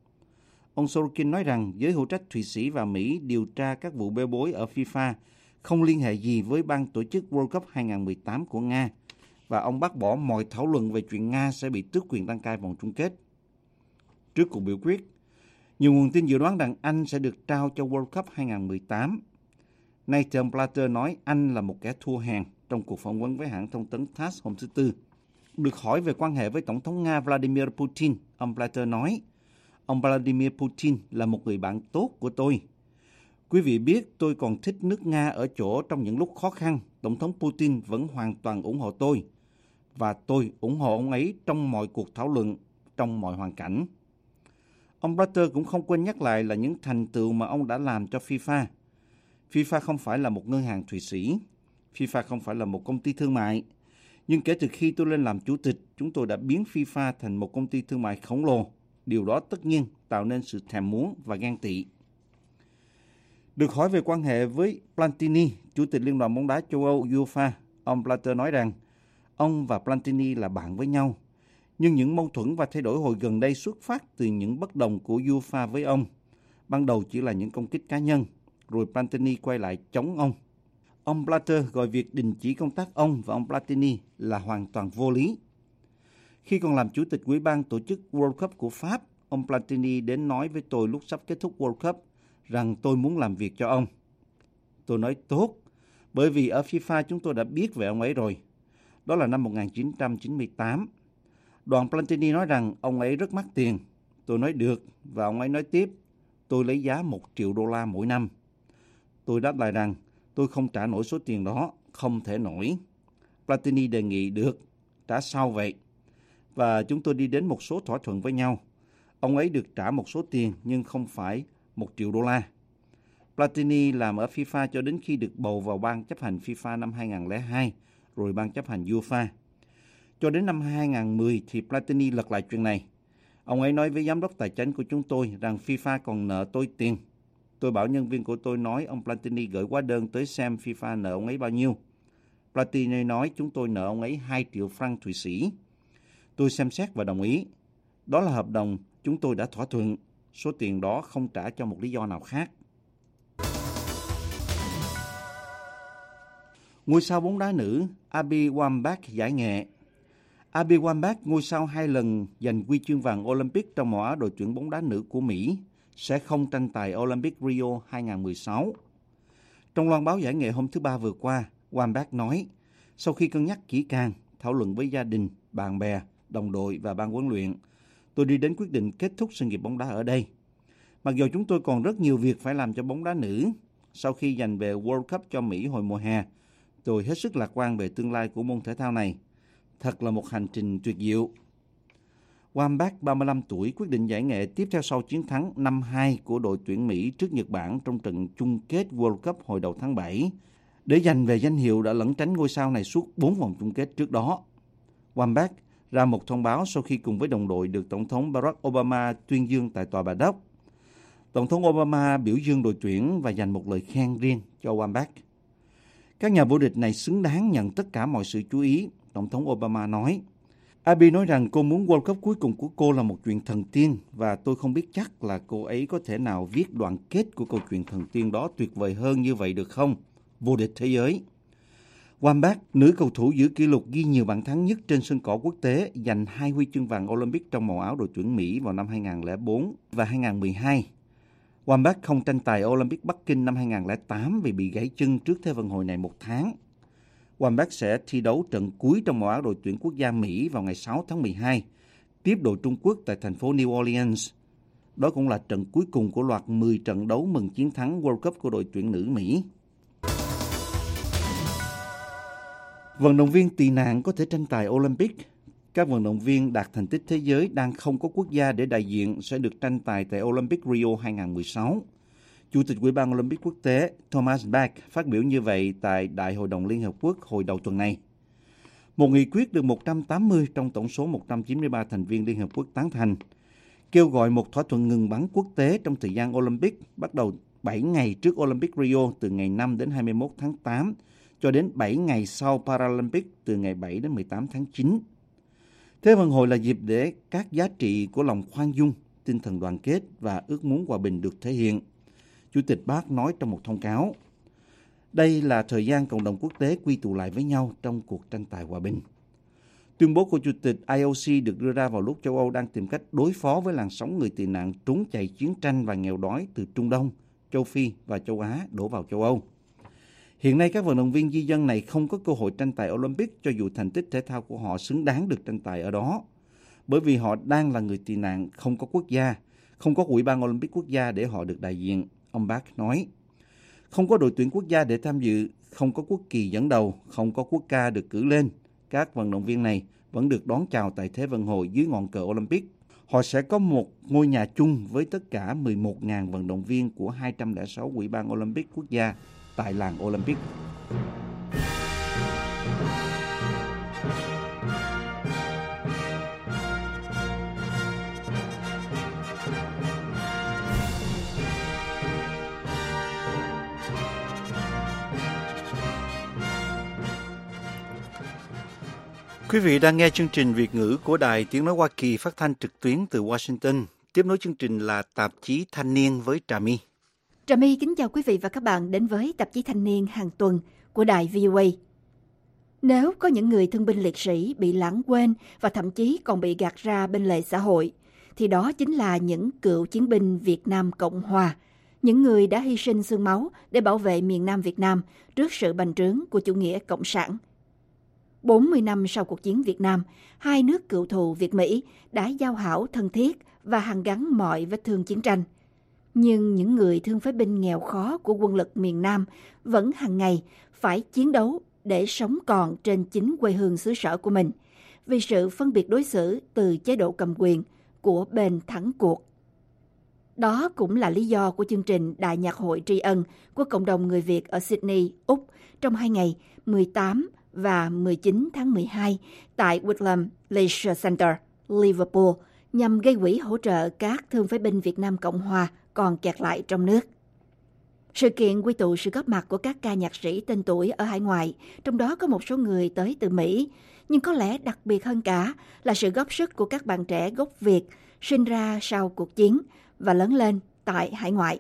Ông Sorokin nói rằng giới hữu trách Thụy Sĩ và Mỹ điều tra các vụ bê bối ở FIFA không liên hệ gì với ban tổ chức World Cup hai không một tám của Nga, và ông bác bỏ mọi thảo luận về chuyện Nga sẽ bị tước quyền đăng cai vòng chung kết. Trước cuộc biểu quyết, nhiều nguồn tin dự đoán rằng Anh sẽ được trao cho World Cup hai không một tám. Nay thì ông Blatter nói Anh là một kẻ thua hèn trong cuộc phỏng vấn với hãng thông tấn tát hôm thứ Tư. Được hỏi về quan hệ với Tổng thống Nga Vladimir Putin, ông Blatter nói, ông Vladimir Putin là một người bạn tốt của tôi. Quý vị biết tôi còn thích nước Nga ở chỗ trong những lúc khó khăn, Tổng thống Putin vẫn hoàn toàn ủng hộ tôi. Và tôi ủng hộ ông ấy trong mọi cuộc thảo luận, trong mọi hoàn cảnh. Ông Blatter cũng không quên nhắc lại là những thành tựu mà ông đã làm cho FIFA. FIFA không phải là một ngân hàng Thụy Sĩ. FIFA không phải là một công ty thương mại. Nhưng kể từ khi tôi lên làm chủ tịch, chúng tôi đã biến FIFA thành một công ty thương mại khổng lồ. Điều đó tất nhiên tạo nên sự thèm muốn và ghen tị. Được hỏi về quan hệ với Platini, Chủ tịch Liên đoàn bóng đá châu Âu UEFA, ông Blatter nói rằng ông và Platini là bạn với nhau. Nhưng những mâu thuẫn và thay đổi hồi gần đây xuất phát từ những bất đồng của UEFA với ông. Ban đầu chỉ là những công kích cá nhân, rồi Platini quay lại chống ông. Ông Blatter gọi việc đình chỉ công tác ông và ông Platini là hoàn toàn vô lý. Khi còn làm chủ tịch Ủy ban tổ chức World Cup của Pháp, ông Platini đến nói với tôi lúc sắp kết thúc World Cup rằng tôi muốn làm việc cho ông. Tôi nói tốt, bởi vì ở FIFA chúng tôi đã biết về ông ấy rồi. Đó là năm một nghìn chín trăm chín mươi tám. Đoàn Platini nói rằng ông ấy rất mắc tiền. Tôi nói được, và ông ấy nói tiếp, tôi lấy giá một triệu đô la mỗi năm. Tôi đáp lại rằng tôi không trả nổi số tiền đó, không thể nổi. Platini đề nghị được, trả sau vậy. Và chúng tôi đi đến một số thỏa thuận với nhau. Ông ấy được trả một số tiền nhưng không phải một triệu đô la. Platini làm ở FIFA cho đến khi được bầu vào ban chấp hành FIFA năm hai nghìn không trăm lẻ hai, rồi ban chấp hành UEFA. Cho đến năm hai nghìn không trăm mười thì Platini lật lại chuyện này. Ông ấy nói với giám đốc tài chính của chúng tôi rằng FIFA còn nợ tôi tiền. Tôi bảo nhân viên của tôi nói ông Platini gửi hóa đơn tới xem FIFA nợ ông ấy bao nhiêu. Platini nói chúng tôi nợ ông ấy hai triệu franc Thụy Sĩ. Tôi xem xét và đồng ý. Đó là hợp đồng chúng tôi đã thỏa thuận. Số tiền đó không trả cho một lý do nào khác. Ngôi sao bóng đá nữ Abby Wambach giải nghệ. Abby Wambach, ngôi sao hai lần giành huy chương vàng Olympic trong màu áo đội tuyển bóng đá nữ của Mỹ, sẽ không tranh tài Olympic Rio hai nghìn không trăm mười sáu. Trong loan báo giải nghệ hôm thứ Ba vừa qua, Wambach nói, sau khi cân nhắc kỹ càng, thảo luận với gia đình, bạn bè, đồng đội và ban huấn luyện, tôi đi đến quyết định kết thúc sự nghiệp bóng đá ở đây. Mặc dù chúng tôi còn rất nhiều việc phải làm cho bóng đá nữ, sau khi giành về World Cup cho Mỹ hồi mùa hè, tôi hết sức lạc quan về tương lai của môn thể thao này. Thật là một hành trình tuyệt diệu. Wambach, ba mươi lăm tuổi, quyết định giải nghệ tiếp theo sau chiến thắng năm hai của đội tuyển Mỹ trước Nhật Bản trong trận chung kết World Cup hồi đầu tháng bảy, để giành về danh hiệu đã lẩn tránh ngôi sao này suốt bốn vòng chung kết trước đó. Wambach ra một thông báo sau khi cùng với đồng đội được Tổng thống Barack Obama tuyên dương tại Tòa Bà Đốc. Tổng thống Obama biểu dương đội tuyển và dành một lời khen riêng cho Wambach. Các nhà vô địch này xứng đáng nhận tất cả mọi sự chú ý, Tổng thống Obama nói. Abby nói rằng cô muốn World Cup cuối cùng của cô là một chuyện thần tiên và tôi không biết chắc là cô ấy có thể nào viết đoạn kết của câu chuyện thần tiên đó tuyệt vời hơn như vậy được không? Vô địch thế giới. Wambach, nữ cầu thủ giữ kỷ lục ghi nhiều bàn thắng nhất trên sân cỏ quốc tế, giành hai huy chương vàng Olympic trong màu áo đội tuyển Mỹ vào năm hai nghìn không trăm lẻ bốn và hai nghìn không trăm mười hai. Wambach không tranh tài Olympic Bắc Kinh năm hai nghìn không trăm lẻ tám vì bị gãy chân trước Thế vận hội này một tháng. Wambach sẽ thi đấu trận cuối trong màu áo đội tuyển quốc gia Mỹ vào ngày sáu tháng mười hai, tiếp đội Trung Quốc tại thành phố New Orleans. Đó cũng là trận cuối cùng của loạt mười trận đấu mừng chiến thắng World Cup của đội tuyển nữ Mỹ. Vận động viên tị nạn có thể tranh tài Olympic. Các vận động viên đạt thành tích thế giới đang không có quốc gia để đại diện sẽ được tranh tài tại Olympic Rio hai nghìn không trăm mười sáu. Chủ tịch Ủy ban Olympic quốc tế Thomas Bach phát biểu như vậy tại Đại hội đồng Liên Hợp Quốc hồi đầu tuần này. Một nghị quyết được một trăm tám mươi trong tổng số một trăm chín mươi ba thành viên Liên Hợp Quốc tán thành, kêu gọi một thỏa thuận ngừng bắn quốc tế trong thời gian Olympic bắt đầu bảy ngày trước Olympic Rio từ ngày năm đến hai mươi mốt tháng tám cho đến bảy ngày sau Paralympic từ ngày bảy đến mười tám tháng chín. Thế vận hội là dịp để các giá trị của lòng khoan dung, tinh thần đoàn kết và ước muốn hòa bình được thể hiện. Chủ tịch Bach nói trong một thông cáo, đây là thời gian cộng đồng quốc tế quy tụ lại với nhau trong cuộc tranh tài hòa bình. Tuyên bố của Chủ tịch I O C được đưa ra vào lúc châu Âu đang tìm cách đối phó với làn sóng người tị nạn trốn chạy chiến tranh và nghèo đói từ Trung Đông, châu Phi và châu Á đổ vào châu Âu. Hiện nay các vận động viên di dân này không có cơ hội tranh tài Olympic cho dù thành tích thể thao của họ xứng đáng được tranh tài ở đó, bởi vì họ đang là người tị nạn, không có quốc gia, không có Ủy ban Olympic quốc gia để họ được đại diện, ông Bach nói. Không có đội tuyển quốc gia để tham dự, không có quốc kỳ dẫn đầu, không có quốc ca được cử lên. Các vận động viên này vẫn được đón chào tại Thế vận hội dưới ngọn cờ Olympic. Họ sẽ có một ngôi nhà chung với tất cả mười một nghìn vận động viên của hai trăm lẻ sáu Ủy ban Olympic quốc gia tại làng Olympic. Quý vị đang nghe chương trình Việt ngữ của Đài Tiếng Nói Hoa Kỳ phát thanh trực tuyến từ Washington. Tiếp nối chương trình là tạp chí Thanh niên với Trà My. Trà My kính chào quý vị và các bạn đến với tạp chí Thanh niên hàng tuần của Đài vê o a. Nếu có những người thương binh liệt sĩ bị lãng quên và thậm chí còn bị gạt ra bên lề xã hội, thì đó chính là những cựu chiến binh Việt Nam Cộng Hòa, những người đã hy sinh xương máu để bảo vệ miền Nam Việt Nam trước sự bành trướng của chủ nghĩa cộng sản. bốn mươi năm sau cuộc chiến Việt Nam, hai nước cựu thù Việt-Mỹ đã giao hảo thân thiết và hàn gắn mọi vết thương chiến tranh. Nhưng những người thương phế binh nghèo khó của quân lực miền Nam vẫn hàng ngày phải chiến đấu để sống còn trên chính quê hương xứ sở của mình, vì sự phân biệt đối xử từ chế độ cầm quyền của bên thắng cuộc. Đó cũng là lý do của chương trình Đại nhạc hội tri ân của cộng đồng người Việt ở Sydney, Úc trong hai ngày mười tám và mười chín tháng mười hai tại Whitlam Leisure Center, Liverpool, nhằm gây quỹ hỗ trợ các thương phế binh Việt Nam Cộng Hòa còn kẹt lại trong nước. Sự kiện quy tụ sự góp mặt của các ca nhạc sĩ tên tuổi ở hải ngoại, trong đó có một số người tới từ Mỹ, nhưng có lẽ đặc biệt hơn cả là sự góp sức của các bạn trẻ gốc Việt sinh ra sau cuộc chiến và lớn lên tại hải ngoại.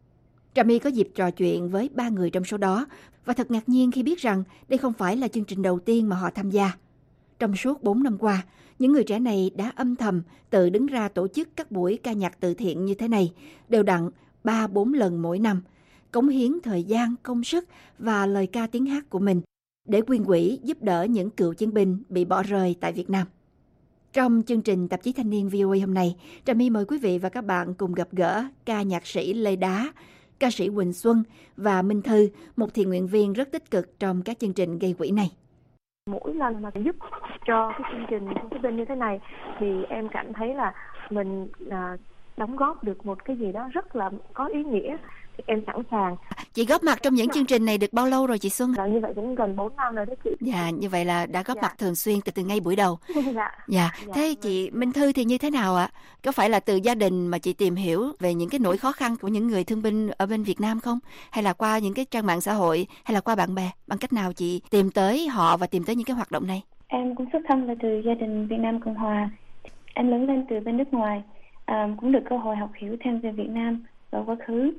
Trà My có dịp trò chuyện với ba người trong số đó và thật ngạc nhiên khi biết rằng đây không phải là chương trình đầu tiên mà họ tham gia. Trong suốt bốn năm qua, những người trẻ này đã âm thầm tự đứng ra tổ chức các buổi ca nhạc từ thiện như thế này, đều đặn ba bốn lần mỗi năm, cống hiến thời gian, công sức và lời ca tiếng hát của mình để quyên quỹ giúp đỡ những cựu chiến binh bị bỏ rơi tại Việt Nam. Trong chương trình tạp chí Thanh niên vê o a hôm nay, Trà My mời quý vị và các bạn cùng gặp gỡ ca nhạc sĩ Lê Đá, ca sĩ Quỳnh Xuân và Minh Thư, một thiện nguyện viên rất tích cực trong các chương trình gây quỹ này. Mỗi lần mà giúp cho cái chương trình thương phế binh như thế này thì em cảm thấy là mình à, đóng góp được một cái gì đó rất là có ý nghĩa. Thì em sẵn sàng. Chị góp mặt trong những chương trình này được bao lâu rồi chị Xuân? Là như vậy cũng gần bốn năm rồi đó chị. Dạ, như vậy là đã góp Dạ. mặt thường xuyên từ từ ngay buổi đầu. Dạ. Dạ. Dạ. Thế chị Minh Thư thì như thế nào ạ? Có phải là từ gia đình mà chị tìm hiểu về những cái nỗi khó khăn của những người thương binh ở bên Việt Nam không? Hay là qua những cái trang mạng xã hội, hay là qua bạn bè? Bằng cách nào chị tìm tới họ và tìm tới những cái hoạt động này? Em cũng xuất thân là từ gia đình Việt Nam Cộng Hòa. Em lớn lên từ bên nước ngoài, à, cũng được cơ hội học hiểu thêm về Việt Nam và quá khứ.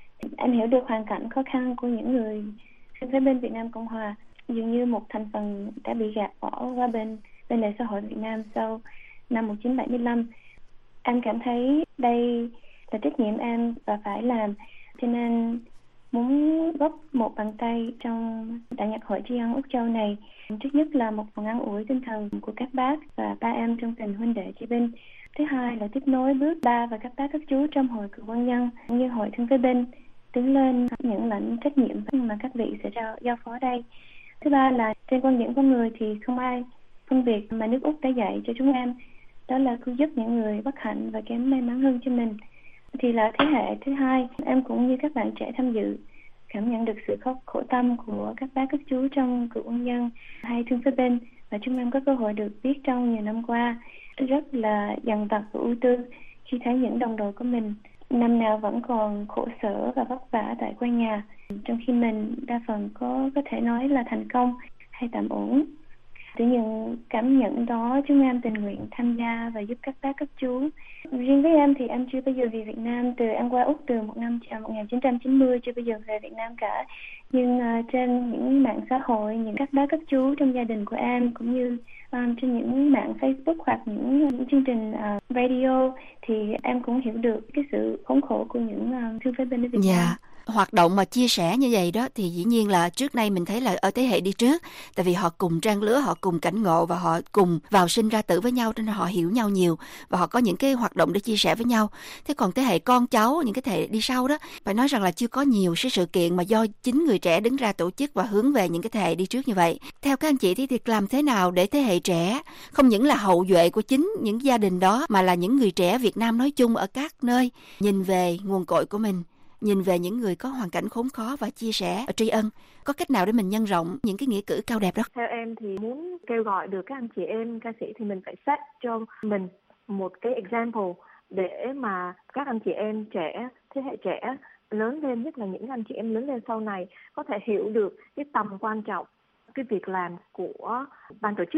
Em hiểu được hoàn cảnh khó khăn của những người thương phế binh Việt Nam Cộng Hòa, dường như một thành phần đã bị gạt bỏ qua bên bên lề xã hội Việt Nam sau năm một nghìn chín trăm bảy mươi lăm. Em cảm thấy đây là trách nhiệm em và phải làm, cho nên muốn góp một bàn tay trong Đại nhạc hội tri ân Úc Châu này. Trước nhất là một phần an ủi tinh thần của các bác và ba em trong tình huynh đệ chị binh. Thứ hai là tiếp nối bước ba và các bác các chú trong hội cựu quân nhân cũng như hội thương phế binh đứng lên những lãnh trách nhiệm mà các vị sẽ giao, giao phó đây. Thứ ba là trên quan điểm con người thì không ai phân biệt mà nước Úc đã dạy cho chúng em, đó là cứu giúp những người bất hạnh và kém may mắn hơn cho mình. Thì là thế hệ thứ hai, em cũng như các bạn trẻ tham dự cảm nhận được sự khổ, khổ tâm của các bác các chú trong cựu quân nhân hay thương phế binh, và chúng em có cơ hội được biết trong nhiều năm qua rất là dằn vặt và ưu tư khi thấy những đồng đội của mình năm nào vẫn còn khổ sở và vất vả tại quê nhà, trong khi mình đa phần có có thể nói là thành công hay tạm ổn. Từ những cảm nhận đó, chúng em tình nguyện tham gia và giúp các bác các chú. Riêng với em thì em chưa bao giờ về Việt Nam, từ em qua Úc từ một năm một nghìn chín trăm chín mươi chưa bao giờ về Việt Nam cả. Nhưng uh, trên những mạng xã hội, những các bác các chú trong gia đình của em cũng như um, trên những mạng Facebook hoặc những, những chương trình uh, radio thì em cũng hiểu được cái sự khốn khổ của những uh, thương phế binh ở Việt Yeah. Nam. Hoạt động mà chia sẻ như vậy đó thì dĩ nhiên là trước nay mình thấy là ở thế hệ đi trước, tại vì họ cùng trang lứa, họ cùng cảnh ngộ và họ cùng vào sinh ra tử với nhau, nên họ hiểu nhau nhiều và họ có những cái hoạt động để chia sẻ với nhau. Thế còn thế hệ con cháu, những cái thế hệ đi sau đó, phải nói rằng là chưa có nhiều cái sự kiện mà do chính người trẻ đứng ra tổ chức và hướng về những cái thế hệ đi trước như vậy. Theo các anh chị thì việc làm thế nào để thế hệ trẻ không những là hậu duệ của chính những gia đình đó mà là những người trẻ Việt Nam nói chung ở các nơi nhìn về nguồn cội của mình, nhìn về những người có hoàn cảnh khốn khó và chia sẻ, tri ân. Có cách nào để mình nhân rộng những cái nghĩa cử cao đẹp đó? Theo em thì muốn kêu gọi được các anh chị em ca sĩ thì mình phải set cho mình một cái example để mà các anh chị em trẻ, thế hệ trẻ lớn lên, nhất là những anh chị em lớn lên sau này có thể hiểu được cái tầm quan trọng cái việc làm của ban tổ chức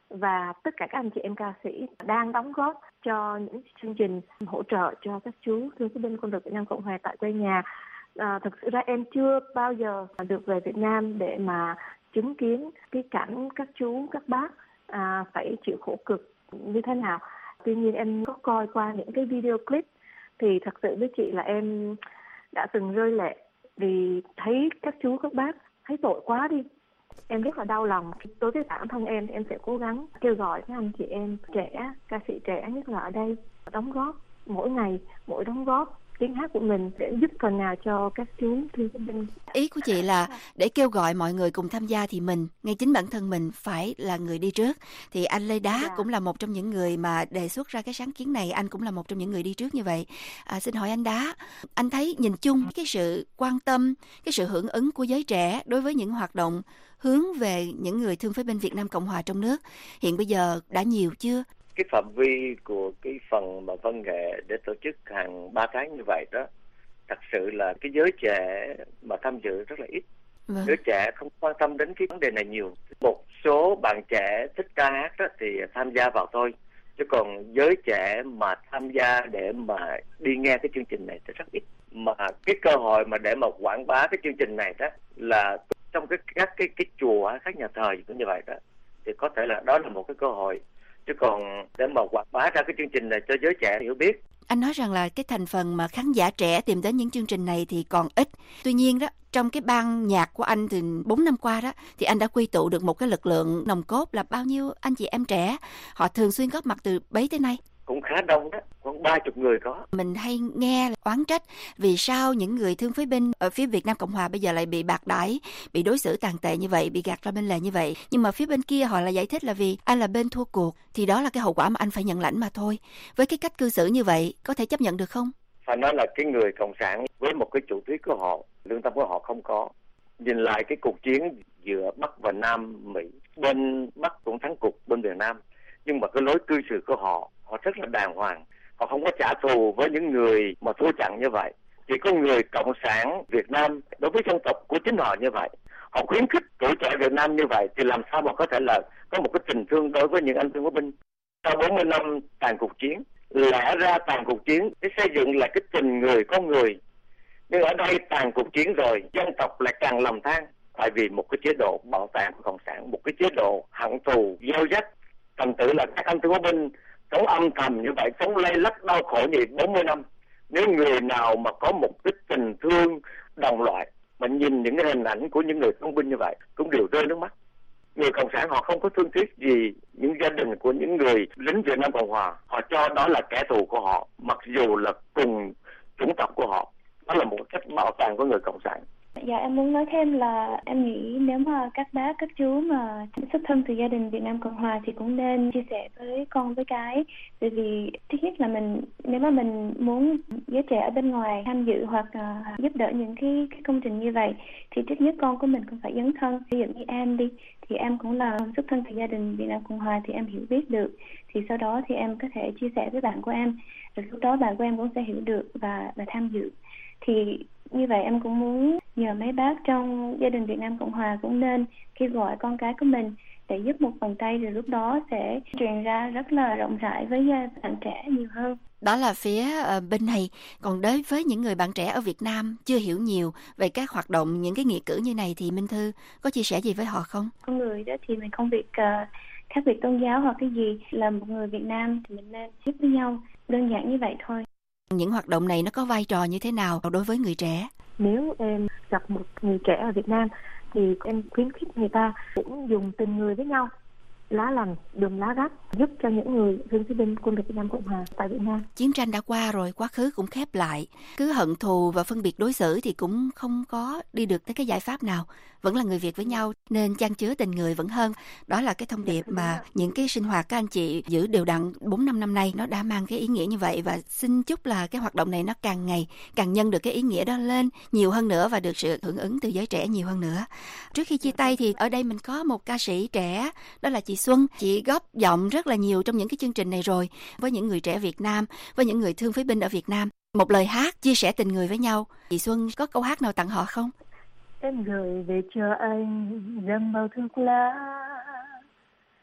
và tất cả các anh chị em ca sĩ đang đóng góp cho những chương trình hỗ trợ cho các chú thương phế binh quân đội Việt Nam Cộng Hòa tại quê nhà. À, thực sự ra em chưa bao giờ được về Việt Nam để mà chứng kiến cái cảnh các chú, các bác à, phải chịu khổ cực như thế nào. Tuy nhiên em có coi qua những cái video clip thì thật sự với chị là em đã từng rơi lệ vì thấy các chú, các bác thấy tội quá đi. Em rất là đau lòng. Đối với bản thân em thì em sẽ cố gắng kêu gọi các anh chị em trẻ, ca sĩ trẻ nhất là ở đây đóng góp mỗi ngày, mỗi đóng góp tiếng hát của mình để giúp phần nào cho các chú thương phế binh. Ý của chị là để kêu gọi mọi người cùng tham gia thì mình, ngay chính bản thân mình phải là người đi trước. Thì anh Lê Đá dạ. cũng là một trong những người mà đề xuất ra cái sáng kiến này, anh cũng là một trong những người đi trước như vậy. À, xin hỏi anh Đá, anh thấy nhìn chung cái sự quan tâm, cái sự hưởng ứng của giới trẻ đối với những hoạt động hướng về những người thương phế binh Việt Nam Cộng Hòa trong nước hiện bây giờ đã nhiều chưa? Cái phạm vi của cái phần mà văn nghệ để tổ chức hàng ba tháng như vậy đó, thật sự là cái giới trẻ mà tham dự rất là ít. Vâng. Giới trẻ không quan tâm đến cái vấn đề này nhiều. Một số bạn trẻ thích ca hát đó thì tham gia vào thôi. Chứ còn giới trẻ mà tham gia để mà đi nghe cái chương trình này thì rất ít. Mà cái cơ hội mà để mà quảng bá cái chương trình này đó là trong cái các cái cái chùa, các nhà thờ cũng như vậy đó, thì có thể là đó là một cái cơ hội. Chứ còn để mà quảng bá ra cái chương trình này cho giới trẻ hiểu biết. Anh nói rằng là cái thành phần mà khán giả trẻ tìm đến những chương trình này thì còn ít. Tuy nhiên đó, trong cái ban nhạc của anh từ bốn năm qua đó, thì anh đã quy tụ được một cái lực lượng nòng cốt là bao nhiêu anh chị em trẻ. Họ thường xuyên góp mặt từ bấy tới nay. Cũng khá đông đó, khoảng ba chục người có. Mình hay nghe oán trách vì sao những người thương phế binh ở phía Việt Nam Cộng Hòa bây giờ lại bị bạc đãi, bị đối xử tàn tệ như vậy, bị gạt ra bên lề như vậy. Nhưng mà phía bên kia họ lại giải thích là vì anh là bên thua cuộc, thì đó là cái hậu quả mà anh phải nhận lãnh mà thôi. Với cái cách cư xử như vậy, có thể chấp nhận được không? Phải nói là cái người cộng sản với một cái chủ thuyết của họ, lương tâm của họ không có. Nhìn lại cái cuộc chiến giữa Bắc và Nam Mỹ, bên Bắc cũng thắng cuộc bên Việt Nam, nhưng mà cái lối cư xử của họ, họ rất là đàng hoàng. Họ không có trả thù với những người mà thua trận như vậy. Chỉ có người Cộng sản Việt Nam đối với dân tộc của chính họ như vậy. Họ khuyến khích tuổi trẻ Việt Nam như vậy thì làm sao mà có thể là có một cái tình thương đối với những anh thương phế binh. Sau bốn mươi năm tàn cuộc chiến, lẽ ra tàn cuộc chiến để xây dựng lại cái tình người con người. Nhưng ở đây tàn cuộc chiến rồi, dân tộc lại càng lầm than. Tại vì một cái chế độ bảo tàng của Cộng sản, một cái chế độ hận thù, gieo dắt. Thành tử là các anh thương phế binh sống âm thầm như vậy, sống lây lắt đau khổ như bốn mươi năm. Nếu người nào mà có một cái tình thương đồng loại mà nhìn những cái hình ảnh của những người thương binh như vậy cũng đều rơi nước mắt. Người Cộng sản họ không có thương tiếc gì những gia đình của những người lính Việt Nam Cộng Hòa. Họ cho đó là kẻ thù của họ, mặc dù là cùng chủng tộc của họ. Đó là một cách bảo tàng của người Cộng sản. Dạ, em muốn nói thêm là em nghĩ nếu mà các bác, các chú mà xuất thân từ gia đình Việt Nam Cộng Hòa thì cũng nên chia sẻ với con với cái. Bởi vì thứ nhất là mình, nếu mà mình muốn giới trẻ ở bên ngoài tham dự hoặc uh, giúp đỡ những cái, cái công trình như vậy thì trước nhất con của mình cũng phải dấn thân. Ví dụ như em đi, thì em cũng là xuất thân từ gia đình Việt Nam Cộng Hòa thì em hiểu biết được. Thì sau đó thì em có thể chia sẻ với bạn của em. Rồi lúc đó bạn của em cũng sẽ hiểu được và, và tham dự. Thì như vậy em cũng muốn nhờ mấy bác trong gia đình Việt Nam Cộng Hòa cũng nên kêu gọi con cái của mình để giúp một bàn tay, rồi lúc đó sẽ truyền ra rất là rộng rãi với bạn trẻ nhiều hơn. Đó là phía uh, bên này. Còn đối với những người bạn trẻ ở Việt Nam chưa hiểu nhiều về các hoạt động, những cái nghĩa cử như này thì Minh Thư có chia sẻ gì với họ không? Con người đó thì mình không việc uh, khác biệt tôn giáo hoặc cái gì, là một người Việt Nam thì mình nên giúp với nhau, đơn giản như vậy thôi. Những hoạt động này nó có vai trò như thế nào đối với người trẻ? Nếu em gặp một người trẻ ở Việt Nam thì em khuyến khích người ta cũng dùng tình người với nhau, lá lành đùm lá rách, giúp cho những người thương phế binh quân đội Việt Nam Cộng Hòa tại Việt Nam. Chiến tranh đã qua rồi, quá khứ cũng khép lại. Cứ hận thù và phân biệt đối xử thì cũng không có đi được tới cái giải pháp nào. Vẫn là người Việt với nhau nên chan chứa tình người vẫn hơn. Đó là cái thông điệp mà những cái sinh hoạt các anh chị giữ đều đặn bốn năm năm nay nó đã mang cái ý nghĩa như vậy. Và xin chúc là cái hoạt động này nó càng ngày càng nhân được cái ý nghĩa đó lên nhiều hơn nữa và được sự hưởng ứng từ giới trẻ nhiều hơn nữa. Trước khi chia tay thì ở đây mình có một ca sĩ trẻ, đó là chị Xuân. Chị góp giọng rất là nhiều trong những cái chương trình này rồi với những người trẻ Việt Nam, với những người thương phế binh ở Việt Nam. Một lời hát chia sẻ tình người với nhau. Chị Xuân có câu hát nào tặng họ không? Em gửi về cho anh dâng bao thuốc lá,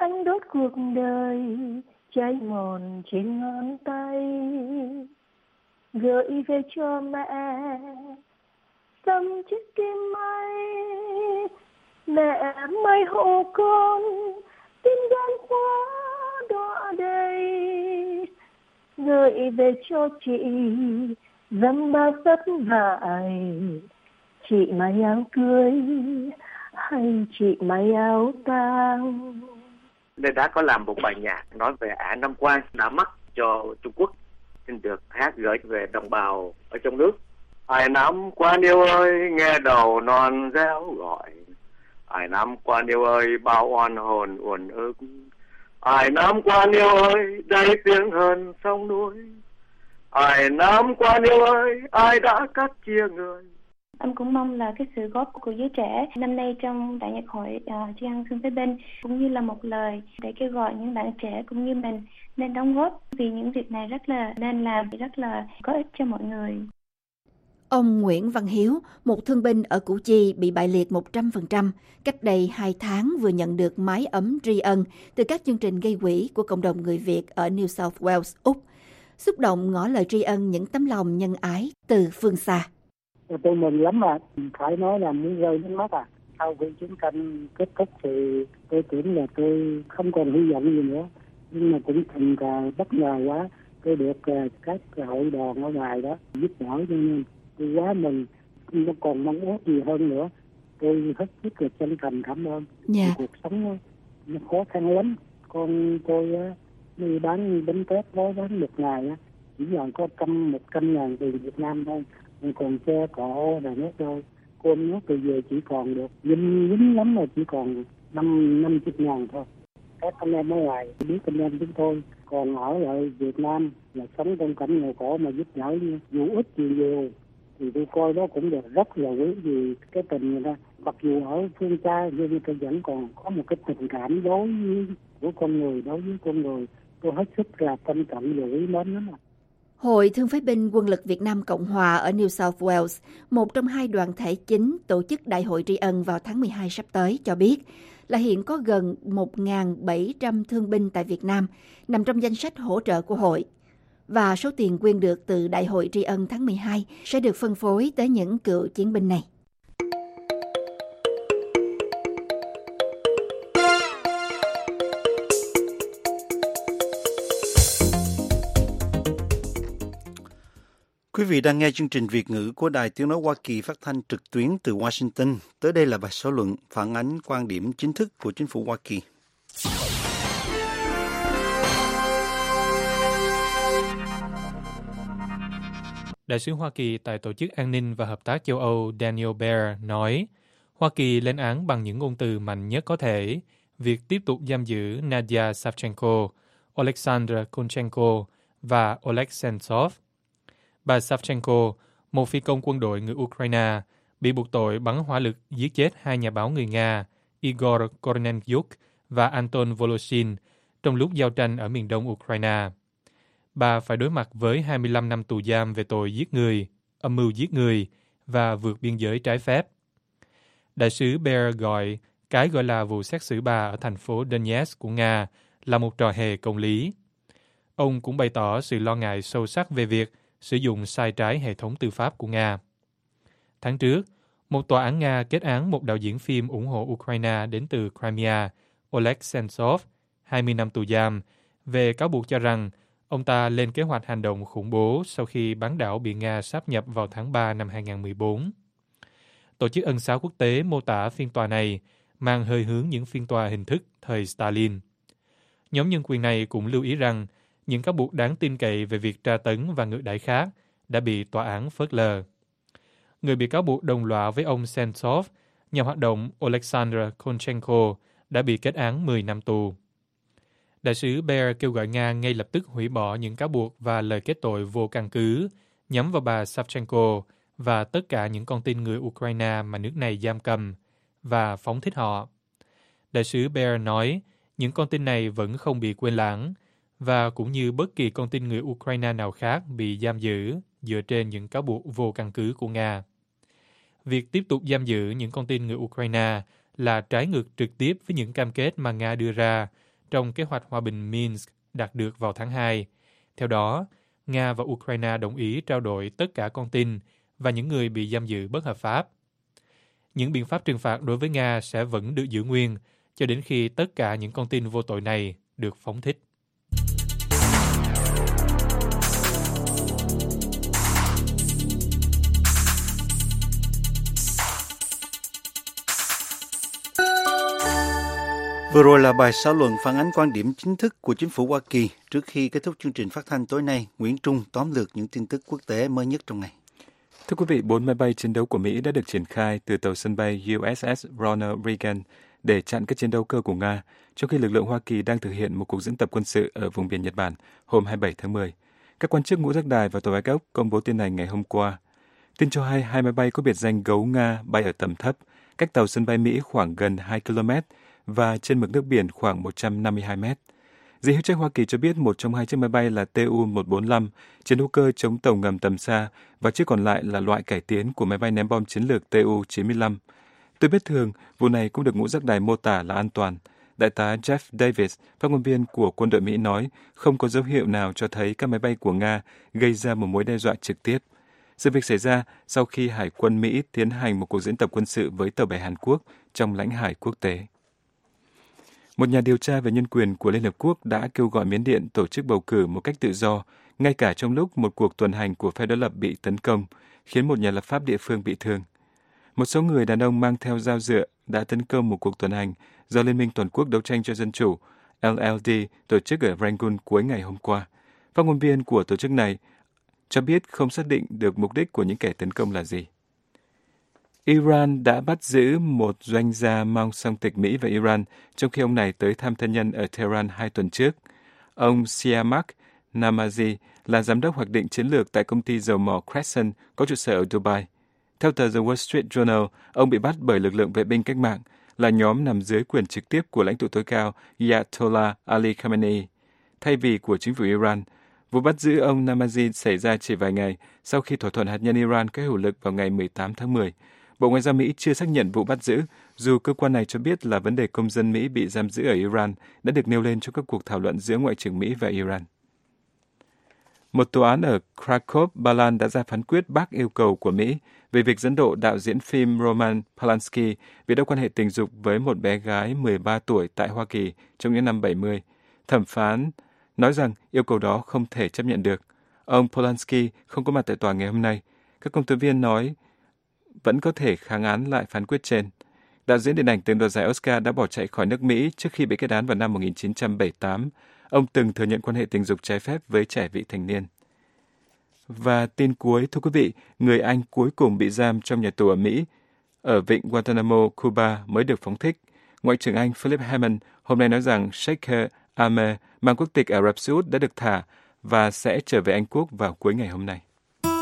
Anh đốt cuộc đời cháy mòn trên ngón tay, gửi về cho mẹ xăm chiếc kim may. Mẹ mai hộ con tim gan quá đọa đầy, gửi về cho chị dăm ba sấp vải. Chị may áo cưới hay chị may áo tang. Nên đã có làm một bài nhạc nói về ả năm qua đã mất cho Trung Quốc, xin được hát gửi về đồng bào ở trong nước. Ai năm qua yêu ơi nghe đầu non réo gọi, ai năm qua yêu ơi bao oan hồn uẩn ức, ai năm qua yêu ơi đây tiếng hơn sông núi, ai năm qua yêu ơi ai đã cắt chia người. Em cũng mong là cái sự góp của giới trẻ năm nay trong đại nhạc hội uh, tri ân Thương Phế Binh cũng như là một lời để kêu gọi những bạn trẻ cũng như mình nên đóng góp, vì những việc này rất là nên làm, rất là có ích cho mọi người. Ông Nguyễn Văn Hiếu, một thương binh ở Củ Chi bị bại liệt một trăm phần trăm, cách đây hai tháng vừa nhận được mái ấm tri ân từ các chương trình gây quỹ của cộng đồng người Việt ở New South Wales, Úc. Xúc động ngỏ lời tri ân những tấm lòng nhân ái từ phương xa. Tôi mừng lắm mà, phải nói là muốn rơi nước mắt à. Sau khi chiến tranh kết thúc thì tôi tưởng là tôi không còn hy vọng gì nữa. Nhưng mà cũng tình cờ bất ngờ quá, tôi được các hội đoàn ở ngoài đó giúp đỡ cho nên tôi quá mừng, nó còn mong ước gì hơn nữa. Tôi hết sức là chân thành cảm ơn. Yeah. Cuộc sống nó khó khăn lắm. Con tôi đi bán bánh tét gói bán một ngày chỉ còn có trăm một trăm ngàn tiền Việt Nam thôi, còn xe cộ là nước thôi. Cơm nước từ về chỉ còn được dính dính lắm mà chỉ còn năm năm chục ngàn thôi. Các anh em ở ngoài biết anh em chúng tôi còn ở lại Việt Nam là sống trong cảnh nghèo khổ mà giúp đỡ dù ít gì nhiều thì tôi coi đó cũng được rất là quý, vì cái tình người ta mặc dù ở phương xa nhưng người ta vẫn còn có một cái tình cảm đối với của con người, đối với con người tôi hết sức là trân trọng và quý mến lắm. Hội Thương phế binh Quân lực Việt Nam Cộng Hòa ở New South Wales, một trong hai đoàn thể chính tổ chức Đại hội tri ân vào tháng mười hai sắp tới, cho biết là hiện có gần một nghìn bảy trăm thương binh tại Việt Nam nằm trong danh sách hỗ trợ của hội. Và số tiền quyên được từ Đại hội tri ân tháng mười hai sẽ được phân phối tới những cựu chiến binh này. Quý vị đang nghe chương trình Việt ngữ của Đài Tiếng nói Hoa Kỳ phát thanh trực tuyến từ Washington. Tới đây là bài xã luận phản ánh quan điểm chính thức của chính phủ Hoa Kỳ. Đại sứ Hoa Kỳ tại Tổ chức An ninh và Hợp tác châu Âu Daniel Baer nói, Hoa Kỳ lên án bằng những ngôn từ mạnh nhất có thể việc tiếp tục giam giữ Nadia Savchenko, Alexander Kolchenko và Oleg Sentsov. Bà Savchenko, một phi công quân đội người Ukraine, bị buộc tội bắn hỏa lực giết chết hai nhà báo người Nga Igor Kornenyuk và Anton Voloshin trong lúc giao tranh ở miền đông Ukraine. Bà phải đối mặt với hai mươi lăm năm tù giam về tội giết người, âm mưu giết người và vượt biên giới trái phép. Đại sứ Baer gọi cái gọi là vụ xét xử bà ở thành phố Donetsk của Nga là một trò hề công lý. Ông cũng bày tỏ sự lo ngại sâu sắc về việc sử dụng sai trái hệ thống tư pháp của Nga. Tháng trước, một tòa án Nga kết án một đạo diễn phim ủng hộ Ukraine đến từ Crimea, Oleg Sentsov, hai mươi năm tù giam, về cáo buộc cho rằng ông ta lên kế hoạch hành động khủng bố sau khi bán đảo bị Nga sáp nhập vào tháng ba năm hai nghìn không trăm mười bốn. Tổ chức Ân xá Quốc tế mô tả phiên tòa này mang hơi hướng những phiên tòa hình thức thời Stalin. Nhóm nhân quyền này cũng lưu ý rằng những cáo buộc đáng tin cậy về việc tra tấn và ngược đãi khác đã bị tòa án phớt lờ. Người bị cáo buộc đồng lõa với ông Sentsov, nhà hoạt động Alexander Kolchenko, đã bị kết án mười năm tù. Đại sứ Baer kêu gọi Nga ngay lập tức hủy bỏ những cáo buộc và lời kết tội vô căn cứ nhắm vào bà Savchenko và tất cả những con tin người Ukraine mà nước này giam cầm và phóng thích họ. Đại sứ Baer nói những con tin này vẫn không bị quên lãng và cũng như bất kỳ con tin người Ukraine nào khác bị giam giữ dựa trên những cáo buộc vô căn cứ của Nga. Việc tiếp tục giam giữ những con tin người Ukraine là trái ngược trực tiếp với những cam kết mà Nga đưa ra trong kế hoạch hòa bình Minsk đạt được vào tháng hai. Theo đó, Nga và Ukraine đồng ý trao đổi tất cả con tin và những người bị giam giữ bất hợp pháp. Những biện pháp trừng phạt đối với Nga sẽ vẫn được giữ nguyên cho đến khi tất cả những con tin vô tội này được phóng thích. Vừa rồi là bài xã luận phản ánh quan điểm chính thức của chính phủ Hoa Kỳ. Trước khi kết thúc chương trình phát thanh tối nay, Nguyễn Trung tóm lược những tin tức quốc tế mới nhất trong ngày. Thưa quý vị, bốn máy bay chiến đấu của Mỹ đã được triển khai từ tàu sân bay u ét ét Ronald Reagan để chặn các chiến đấu cơ của Nga, trong khi lực lượng Hoa Kỳ đang thực hiện một cuộc diễn tập quân sự ở vùng biển Nhật Bản hôm hai mươi bảy tháng mười. Các quan chức ngũ giác đài và tàu Ai Cập công bố tin này ngày hôm qua. Tin cho hay hai máy bay có biệt danh Gấu Nga bay ở tầm thấp, cách tàu sân bay Mỹ khoảng gần hai ki lô mét và trên mực nước biển khoảng một trăm năm mươi hai mét. Giới hữu trách Hoa Kỳ cho biết một trong hai chiếc máy bay là T U một bốn lăm, chiến đấu cơ chống tàu ngầm tầm xa, và chiếc còn lại là loại cải tiến của máy bay ném bom chiến lược T U chín mươi lăm. Tôi biết thường, vụ này cũng được ngũ giác đài mô tả là an toàn. Đại tá Jeff Davis, phát ngôn viên của quân đội Mỹ nói không có dấu hiệu nào cho thấy các máy bay của Nga gây ra một mối đe dọa trực tiếp. Sự việc xảy ra sau khi Hải quân Mỹ tiến hành một cuộc diễn tập quân sự với tàu bè Hàn Quốc trong lãnh hải quốc tế. Một nhà điều tra về nhân quyền của Liên Hợp Quốc đã kêu gọi Miến Điện tổ chức bầu cử một cách tự do, ngay cả trong lúc một cuộc tuần hành của phe đối lập bị tấn công, khiến một nhà lập pháp địa phương bị thương. Một số người đàn ông mang theo dao dựa đã tấn công một cuộc tuần hành do Liên minh Toàn quốc đấu tranh cho dân chủ L L D tổ chức ở Rangoon cuối ngày hôm qua. Phát ngôn viên của tổ chức này cho biết không xác định được mục đích của những kẻ tấn công là gì. Iran đã bắt giữ một doanh gia mang song tịch Mỹ và Iran, trong khi ông này tới thăm thân nhân ở Tehran hai tuần trước. Ông Siamak Namazi là giám đốc hoạch định chiến lược tại công ty dầu mỏ Crescent có trụ sở ở Dubai. Theo tờ The Wall Street Journal, ông bị bắt bởi lực lượng vệ binh cách mạng, là nhóm nằm dưới quyền trực tiếp của lãnh tụ tối cao Ayatollah Ali Khamenei, thay vì của chính phủ Iran. Vụ bắt giữ ông Namazi xảy ra chỉ vài ngày sau khi thỏa thuận hạt nhân Iran có hiệu lực vào ngày mười tám tháng mười. Bộ Ngoại giao Mỹ chưa xác nhận vụ bắt giữ, dù cơ quan này cho biết là vấn đề công dân Mỹ bị giam giữ ở Iran đã được nêu lên trong các cuộc thảo luận giữa Ngoại trưởng Mỹ và Iran. Một tòa án ở Krakow, Ba Lan đã ra phán quyết bác yêu cầu của Mỹ về việc dẫn độ đạo diễn phim Roman Polanski vì đã quan hệ tình dục với một bé gái mười ba tuổi tại Hoa Kỳ trong những năm bảy mươi. Thẩm phán nói rằng yêu cầu đó không thể chấp nhận được. Ông Polanski không có mặt tại tòa ngày hôm nay. Các công tố viên nói vẫn có thể kháng án lại phán quyết trên. Đạo diễn điện ảnh từng đoạt giải Oscar đã bỏ chạy khỏi nước Mỹ trước khi bị kết án vào năm một nghìn chín trăm bảy mươi tám. Ông từng thừa nhận quan hệ tình dục trái phép với trẻ vị thành niên. Và tin cuối, thưa quý vị, người Anh cuối cùng bị giam trong nhà tù ở Mỹ, ở vịnh Guantanamo, Cuba mới được phóng thích. Ngoại trưởng Anh Philip Hammond hôm nay nói rằng Sheikh Ahmed mang quốc tịch Ả Rập Xê Út đã được thả và sẽ trở về Anh Quốc vào cuối ngày hôm nay.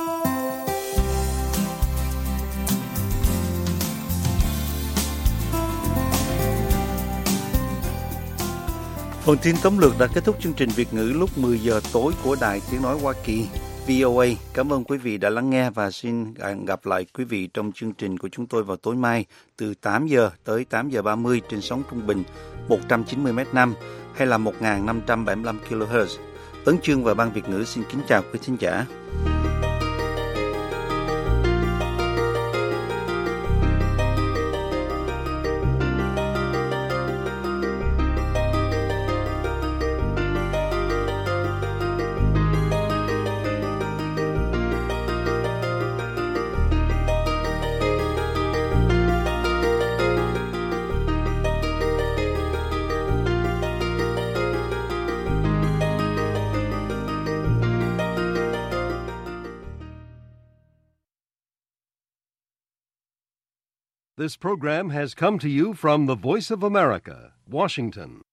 Phần tin tóm lược đã kết thúc chương trình Việt ngữ lúc mười giờ tối của Đài Tiếng Nói Hoa Kỳ V O A. Cảm ơn quý vị đã lắng nghe và xin gặp lại quý vị trong chương trình của chúng tôi vào tối mai từ tám giờ tới tám giờ ba mươi trên sóng trung bình một trăm chín mươi mét năm hay là một nghìn năm trăm bảy mươi lăm ki lô héc. Tấn Chương và Ban Việt ngữ xin kính chào quý thính giả. This program has come to you from the Voice of America, Washington.